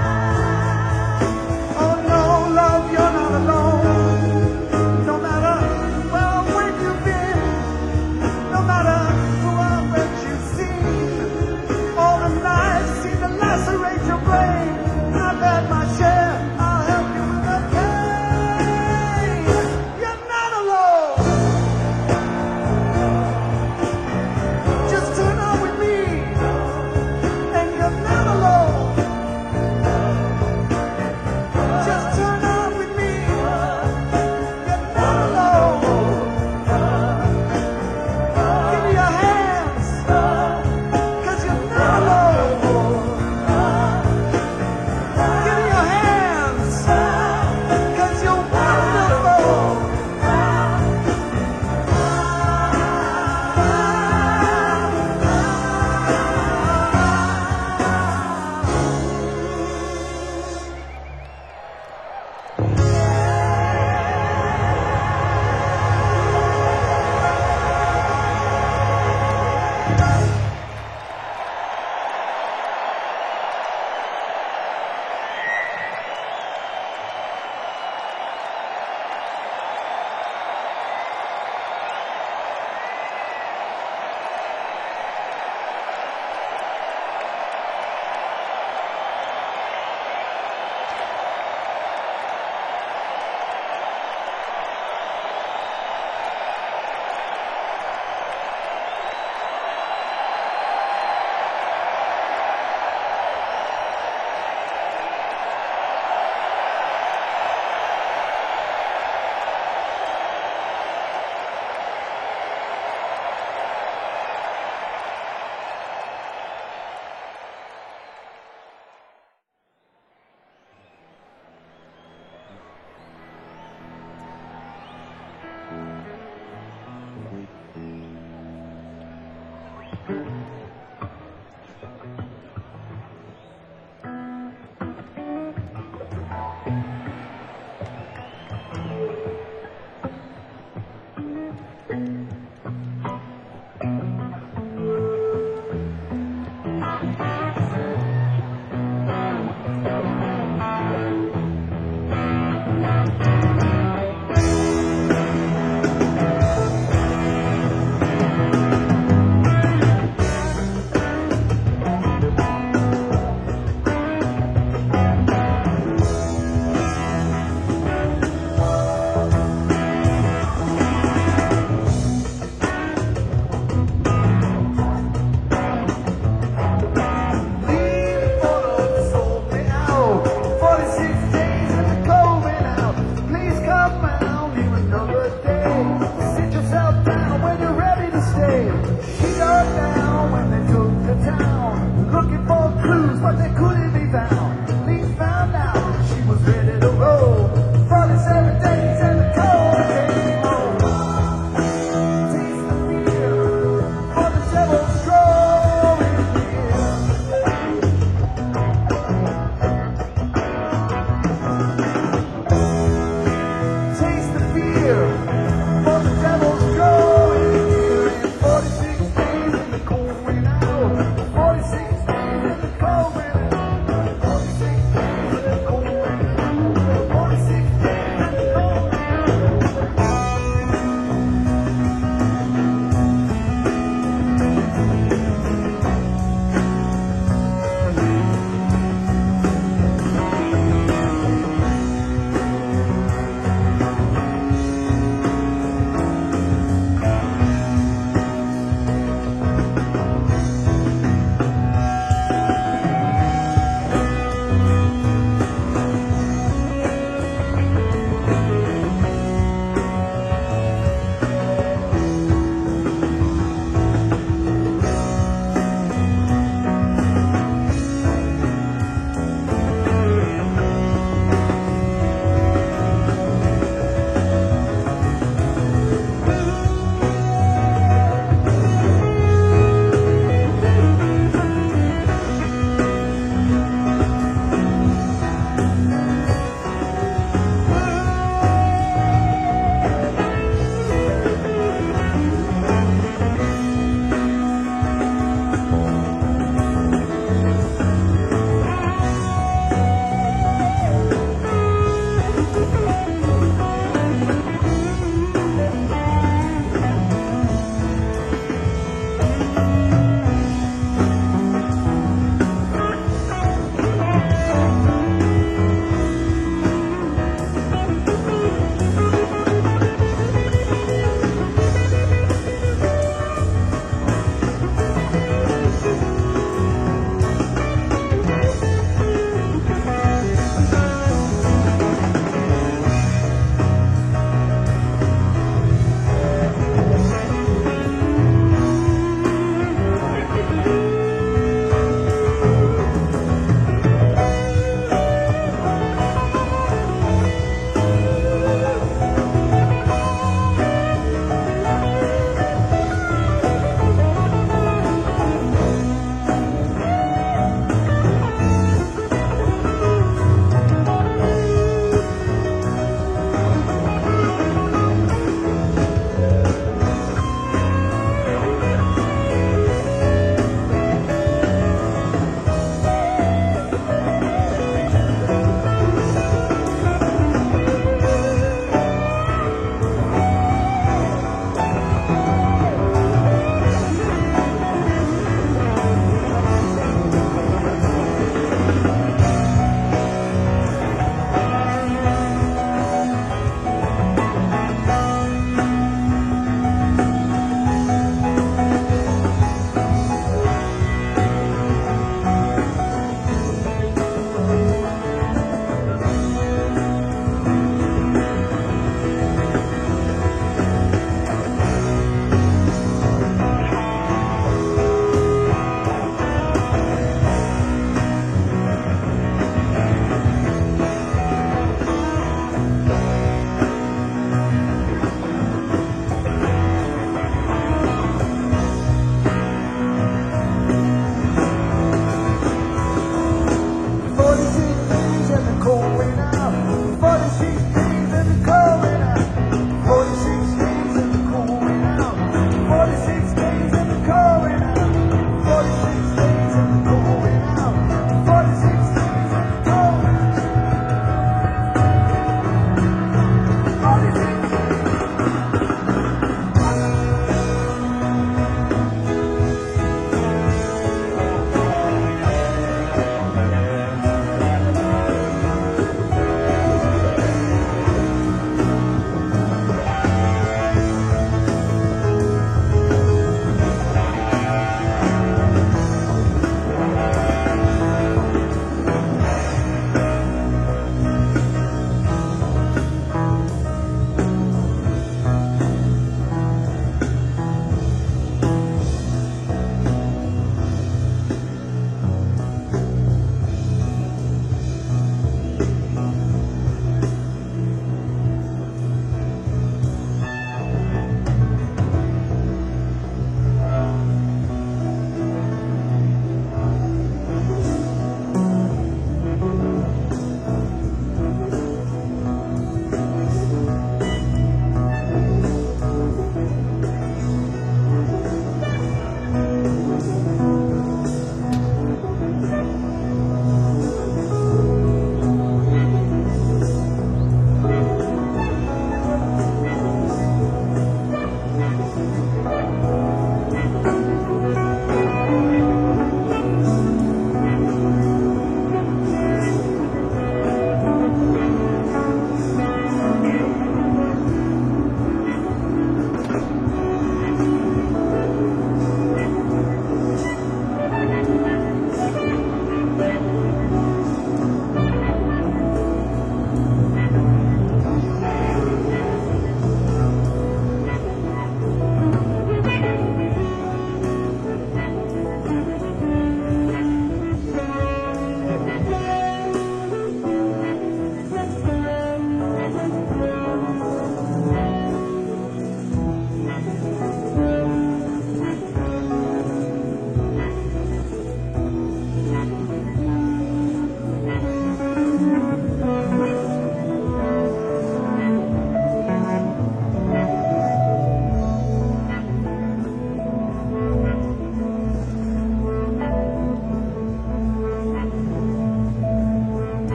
Oh no, love, you're not alone. No matter well where you've been, no matter what you've seen, all the knives seem to lacerate your brain. I've had my share, I'll help you with the pain. You're not alone. Just turn on with me, and you're not alone. Just turn on with me, you're not alone. Give me your hands, 'cause you're not alone. Give me your hands, 'cause you're wonderful. But they couldn't be found. Police found out she was ready to roll. forty-seven days and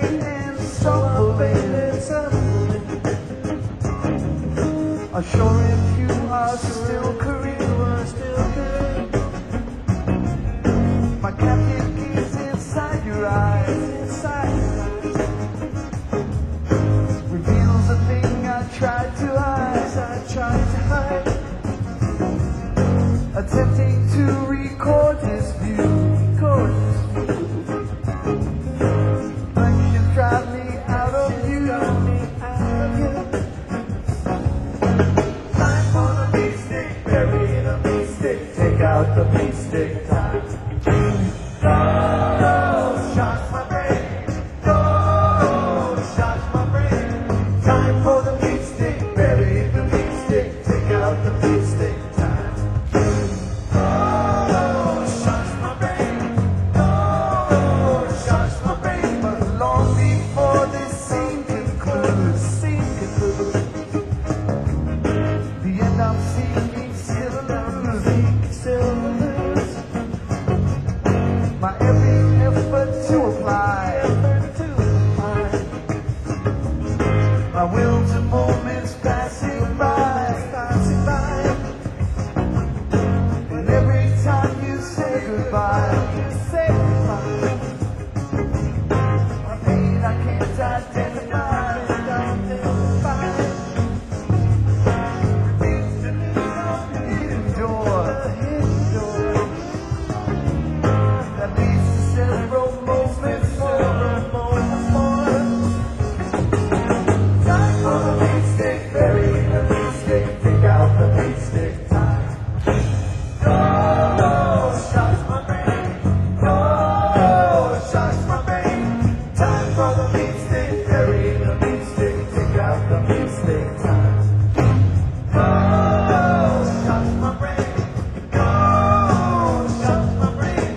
and stumbling. I'm sure if you are still Korean, still good. My captain is inside your eyes, inside your eyes. Reveals a thing I tried to hide, I tried to hide. Attempting to record this view, record this view. Reflections drive me out of you, drive me out of you. Time for the beat stick, bury the beat stick, take out the beat stick time. No, shocks my brain. No, shocks my brain. Time for the beat stick, bury the beat stick, take out the beat stick time. No, shocks my brain. No, shocks my brain. But long before this scene concludes, scene concludes. The end I'm seeking still lose, still lose. My every effort to apply, effort to apply. My will to moments passing by, passing by. And every time you say goodbye, you say goodbye. My pain I can't identify, identify. Remains to me the hidden door, the hidden door. That leads to several moments more, moments more. Time for the beat stick, bury the beat stick, take out the beat stick time. No, shocks my brain. No, shocks my brain. Time for the beat stick, bury the beat stick, take out the beat stick time. No, shocks my brain. No, shocks my brain.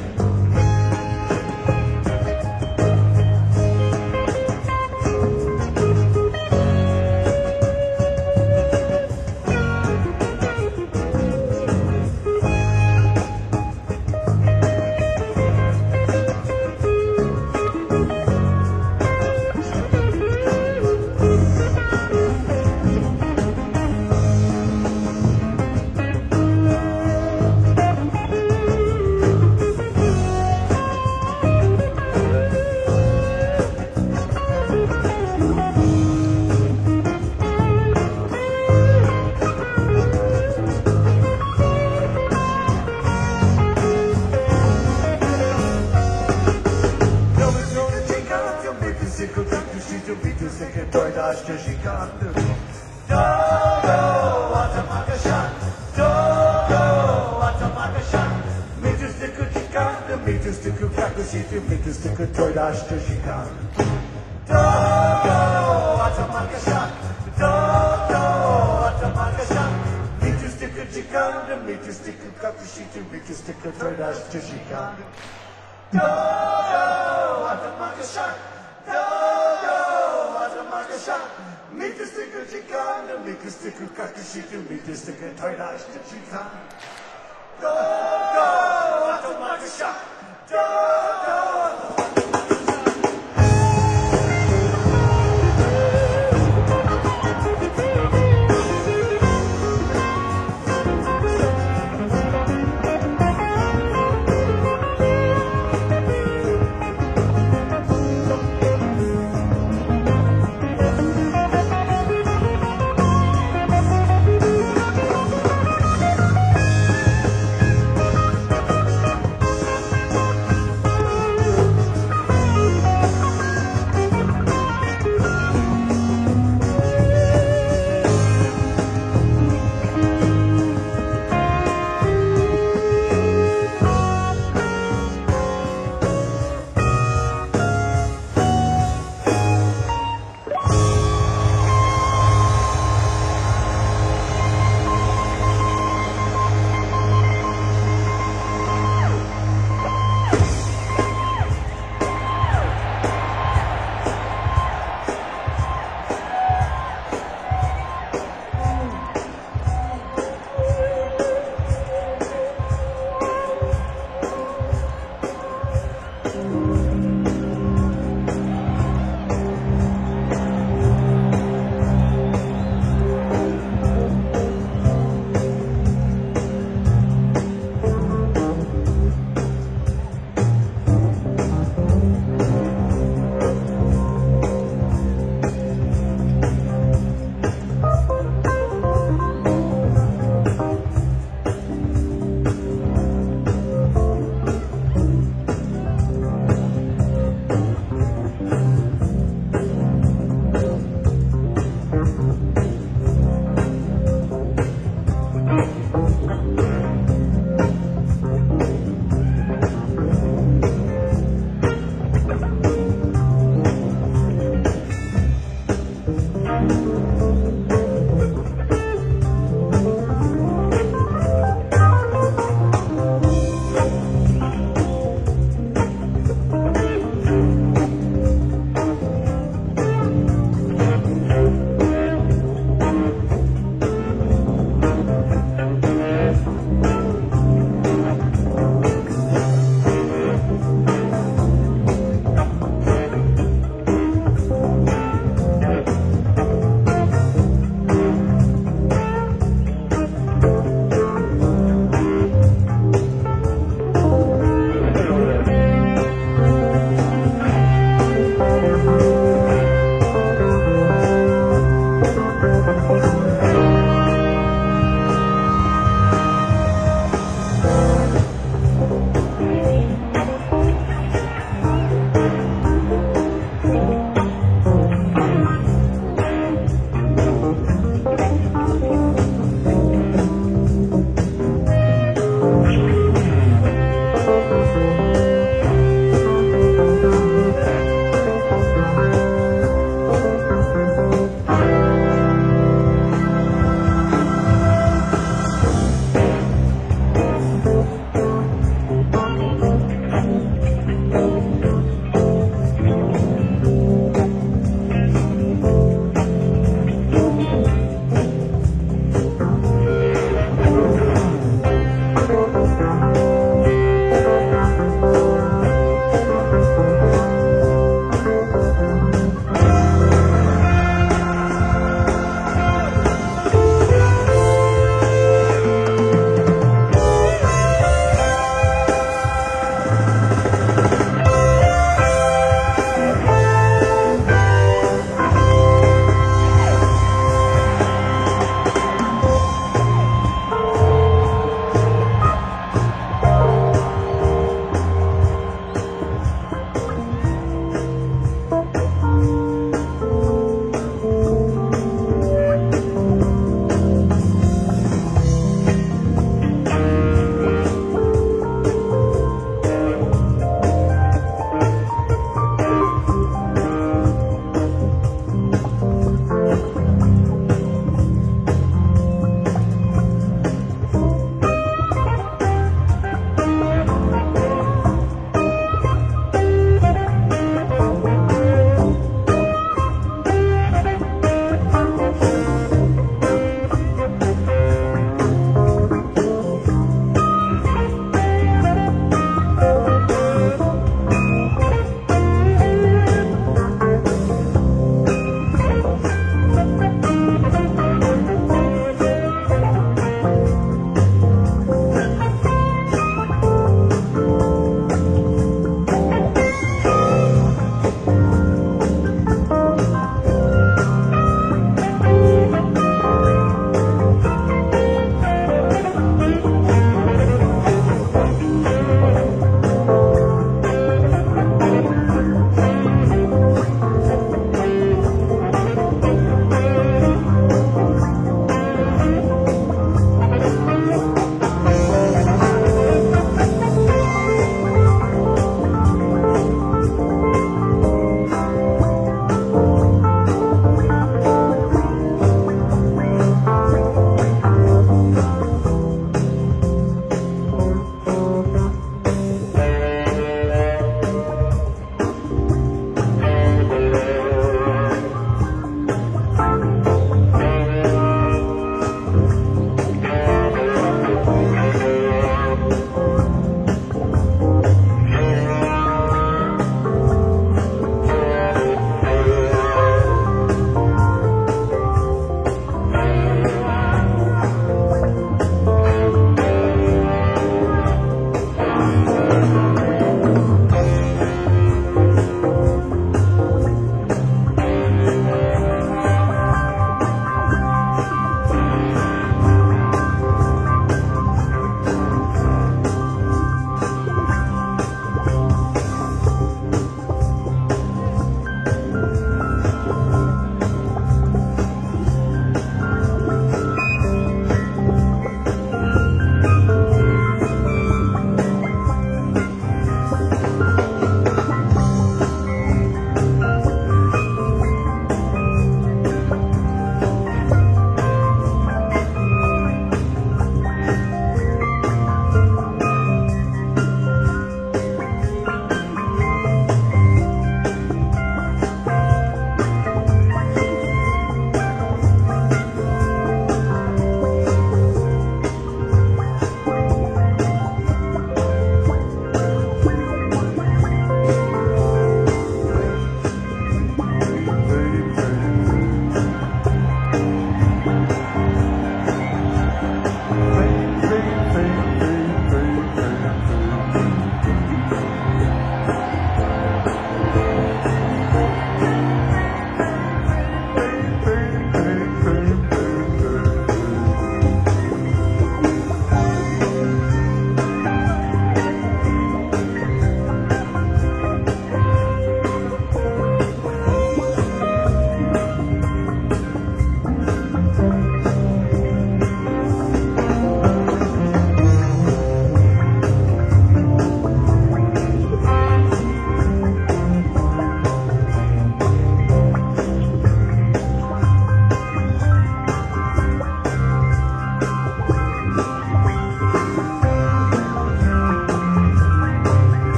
Nobody's gonna take out your big sickle, take the sheet, your big sickle, toy dash, till she can't do. Do, do, what a maka shot. Do, do, what a maka shot. Meter sticker, she can't do. Meter sticker, crack the sheet, your meter sticker, toy dash, till she can't. Do, do, what a maka shot. Do, do, what a maka shot. Meter sticker, she can't do. Meter sticker, crack the sheet, your meter sticker, toy dash, till she can't. Do, do, what a maka shot. Do, do, what a maka shot. Meter sticker, she can't do. Meter sticker, crack the sheet, your meter sticker, toy dash, till she can't. Do, do, what a maka shot. Do, do.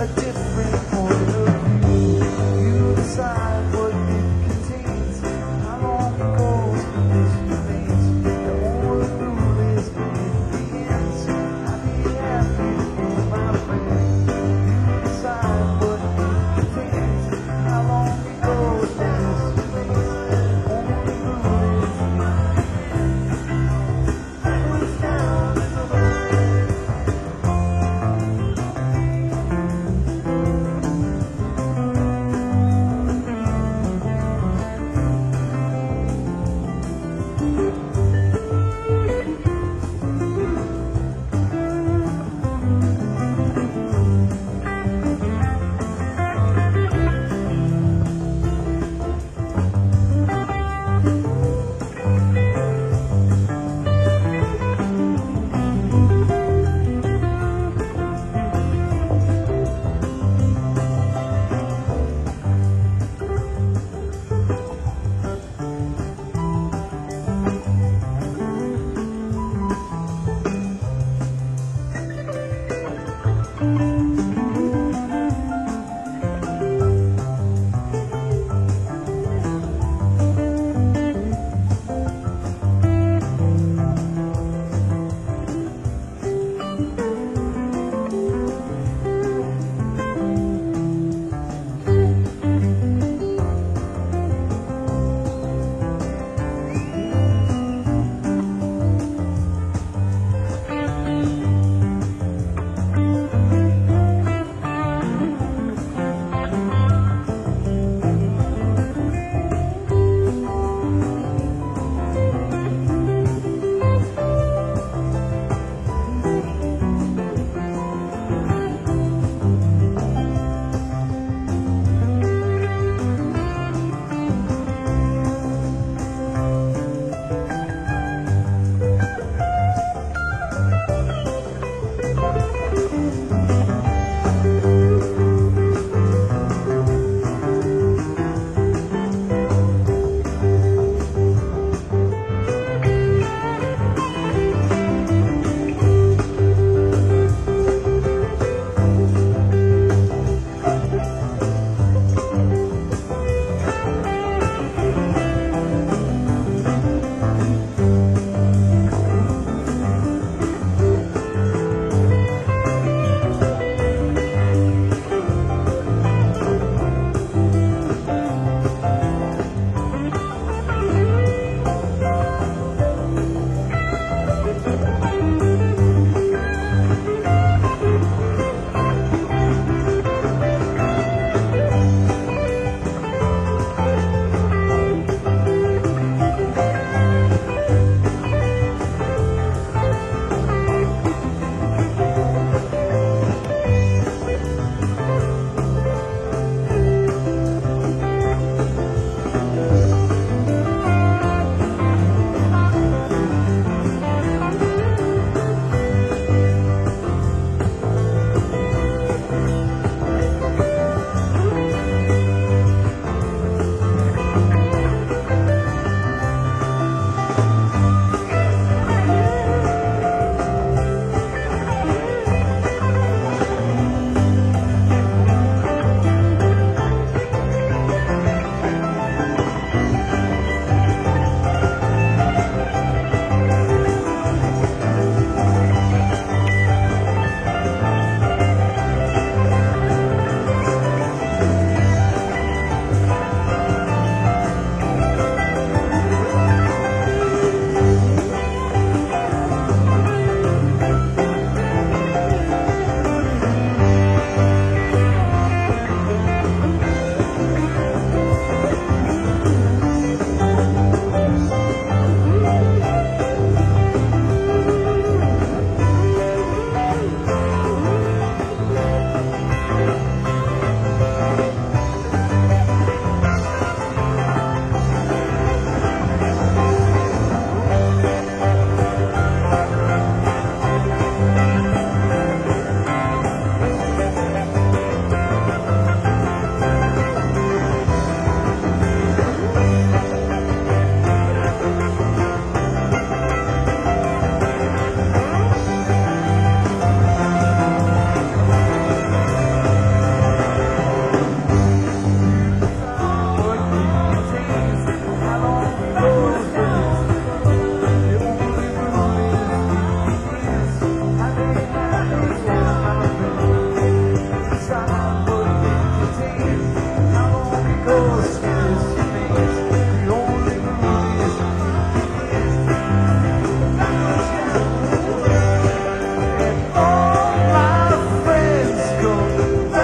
different point of view. You decide what it contains, how long it goes, and this remains. The only rule is when it begins. Happy, happy for my friend. You decide what it contains, how long it goes, and this remains. The only rule is when it begins. Goes down in the road.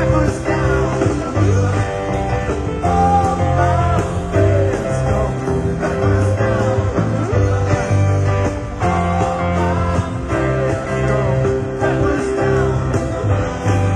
that was down. All my friends know that was down. All my friends know that was down.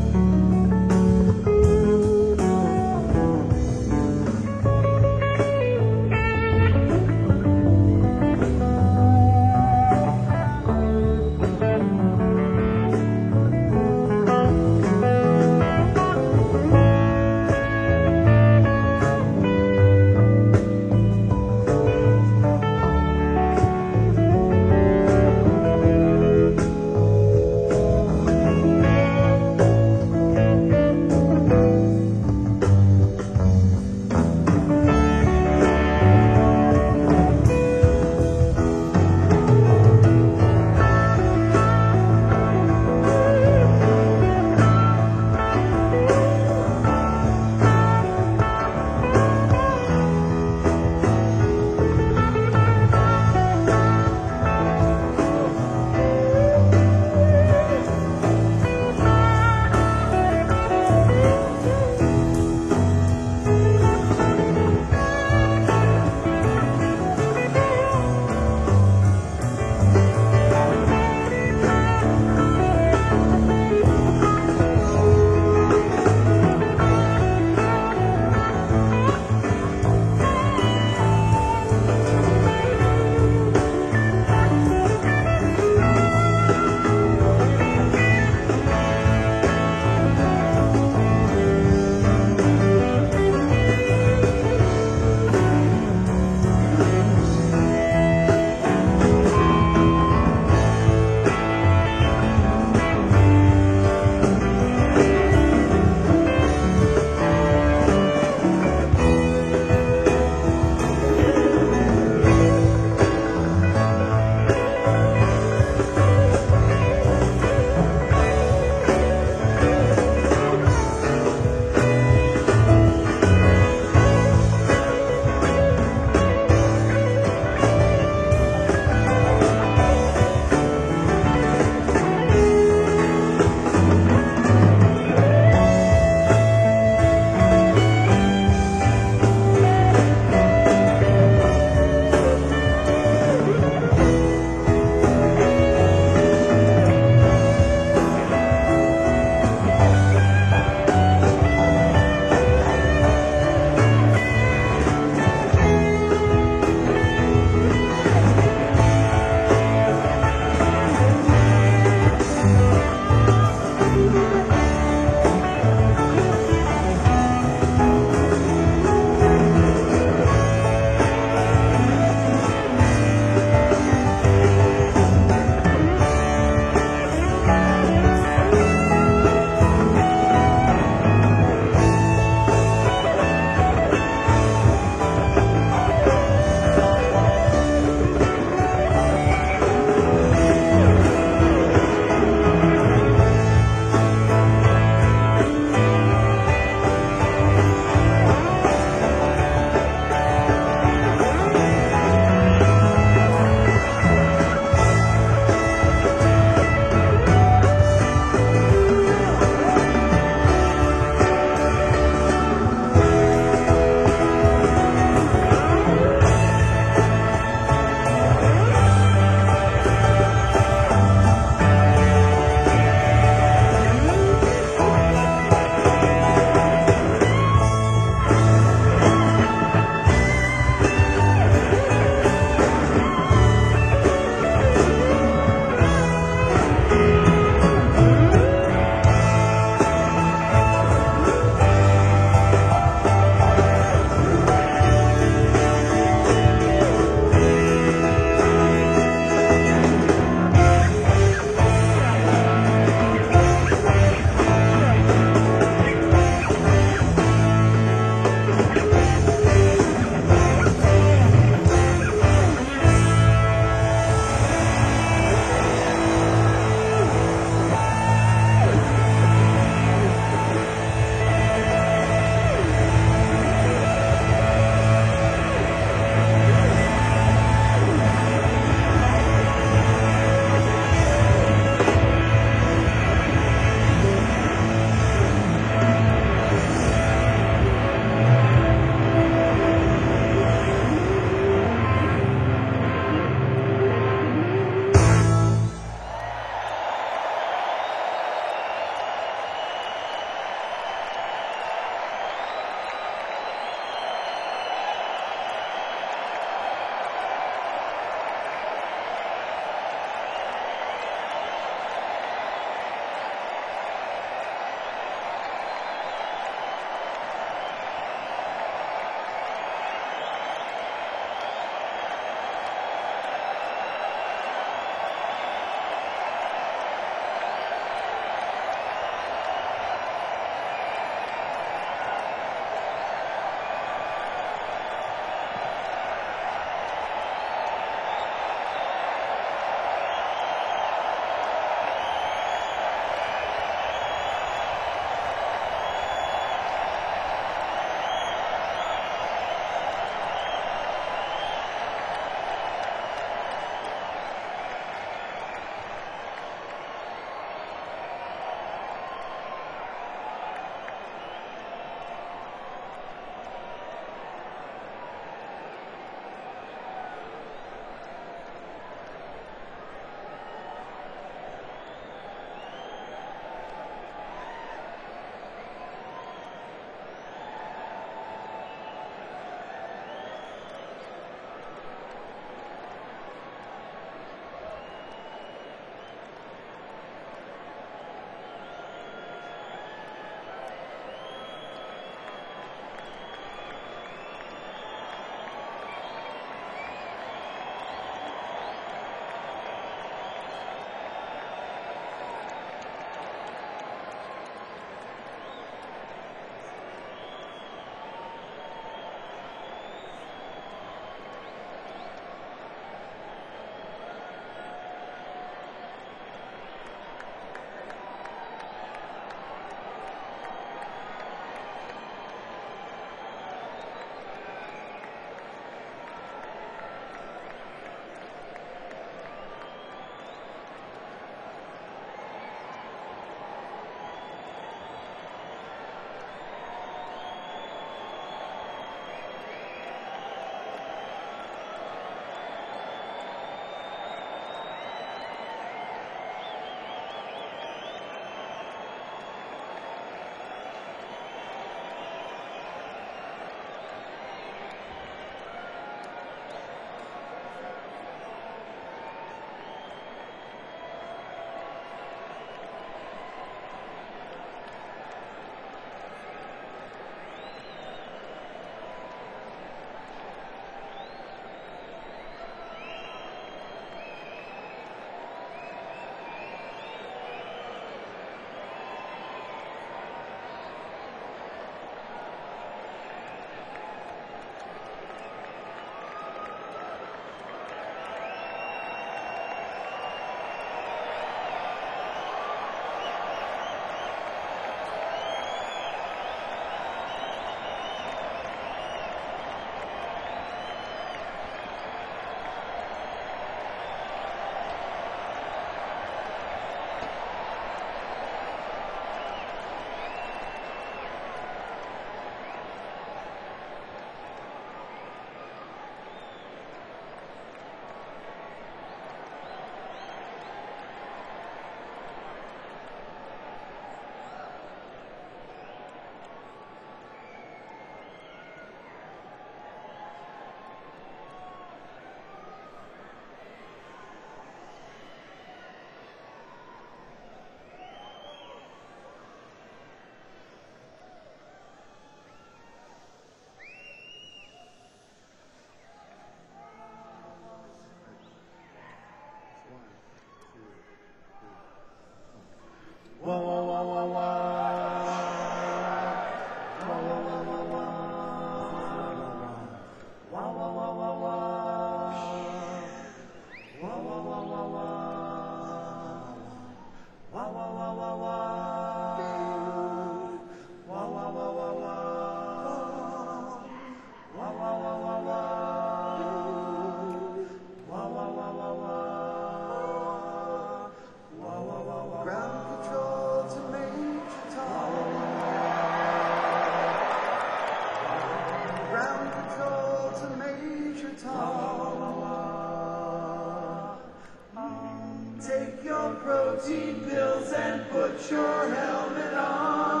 Tom. Take your protein pills and put your helmet on.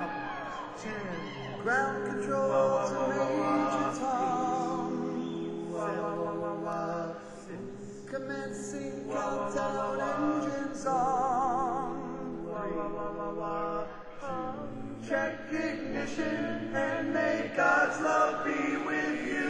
Ground control to Major Tom. Commencing countdown, engines on. Check ignition and may God's love be with you.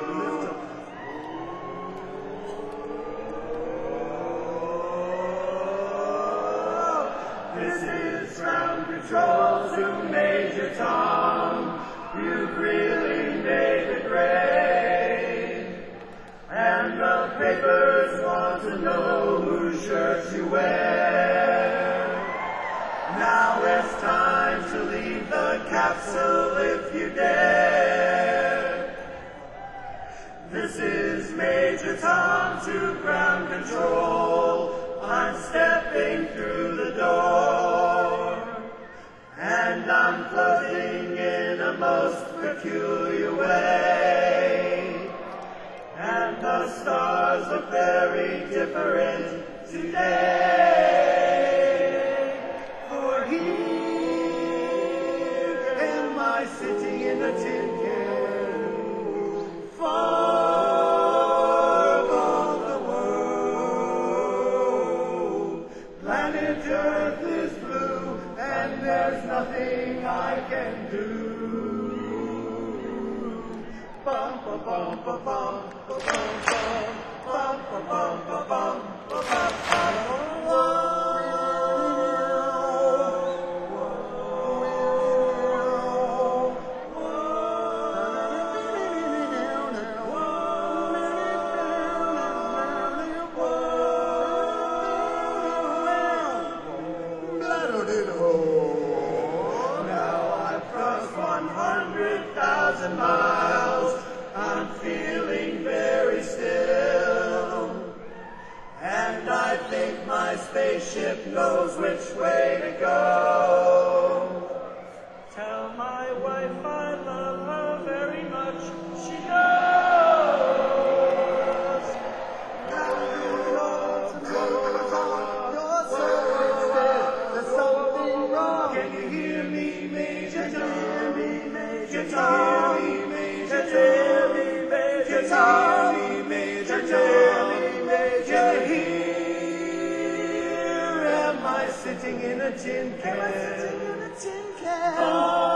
This is ground control to Major Tom. You've really made the grade. And the papers want to know whose shirt you wear. Now it's time to leave the capsule if you dare. This is Major Tom to ground control. I'm stepping through the door. And I'm floating in a most peculiar way. And the stars look very different today. For here am I sitting in a tin can, far above the world. Planet Earth is blue, and there's nothing I can do. Bum, ba, bum, ba, bum, ba, bum, bum, bum, ba, bum, ba, bum, ba, bum, Now I've crossed one hundred thousand miles. I'm feeling very still. And I think my spaceship knows which way to go. Tell my wife I love her very much. She knows. You're so dead. There's something wrong. Can you hear me, Major Tom? Major Tom? Major Tom? Major Tom? Major Tom? Major Here am I sitting in a tin can. Am I sitting in a tin can?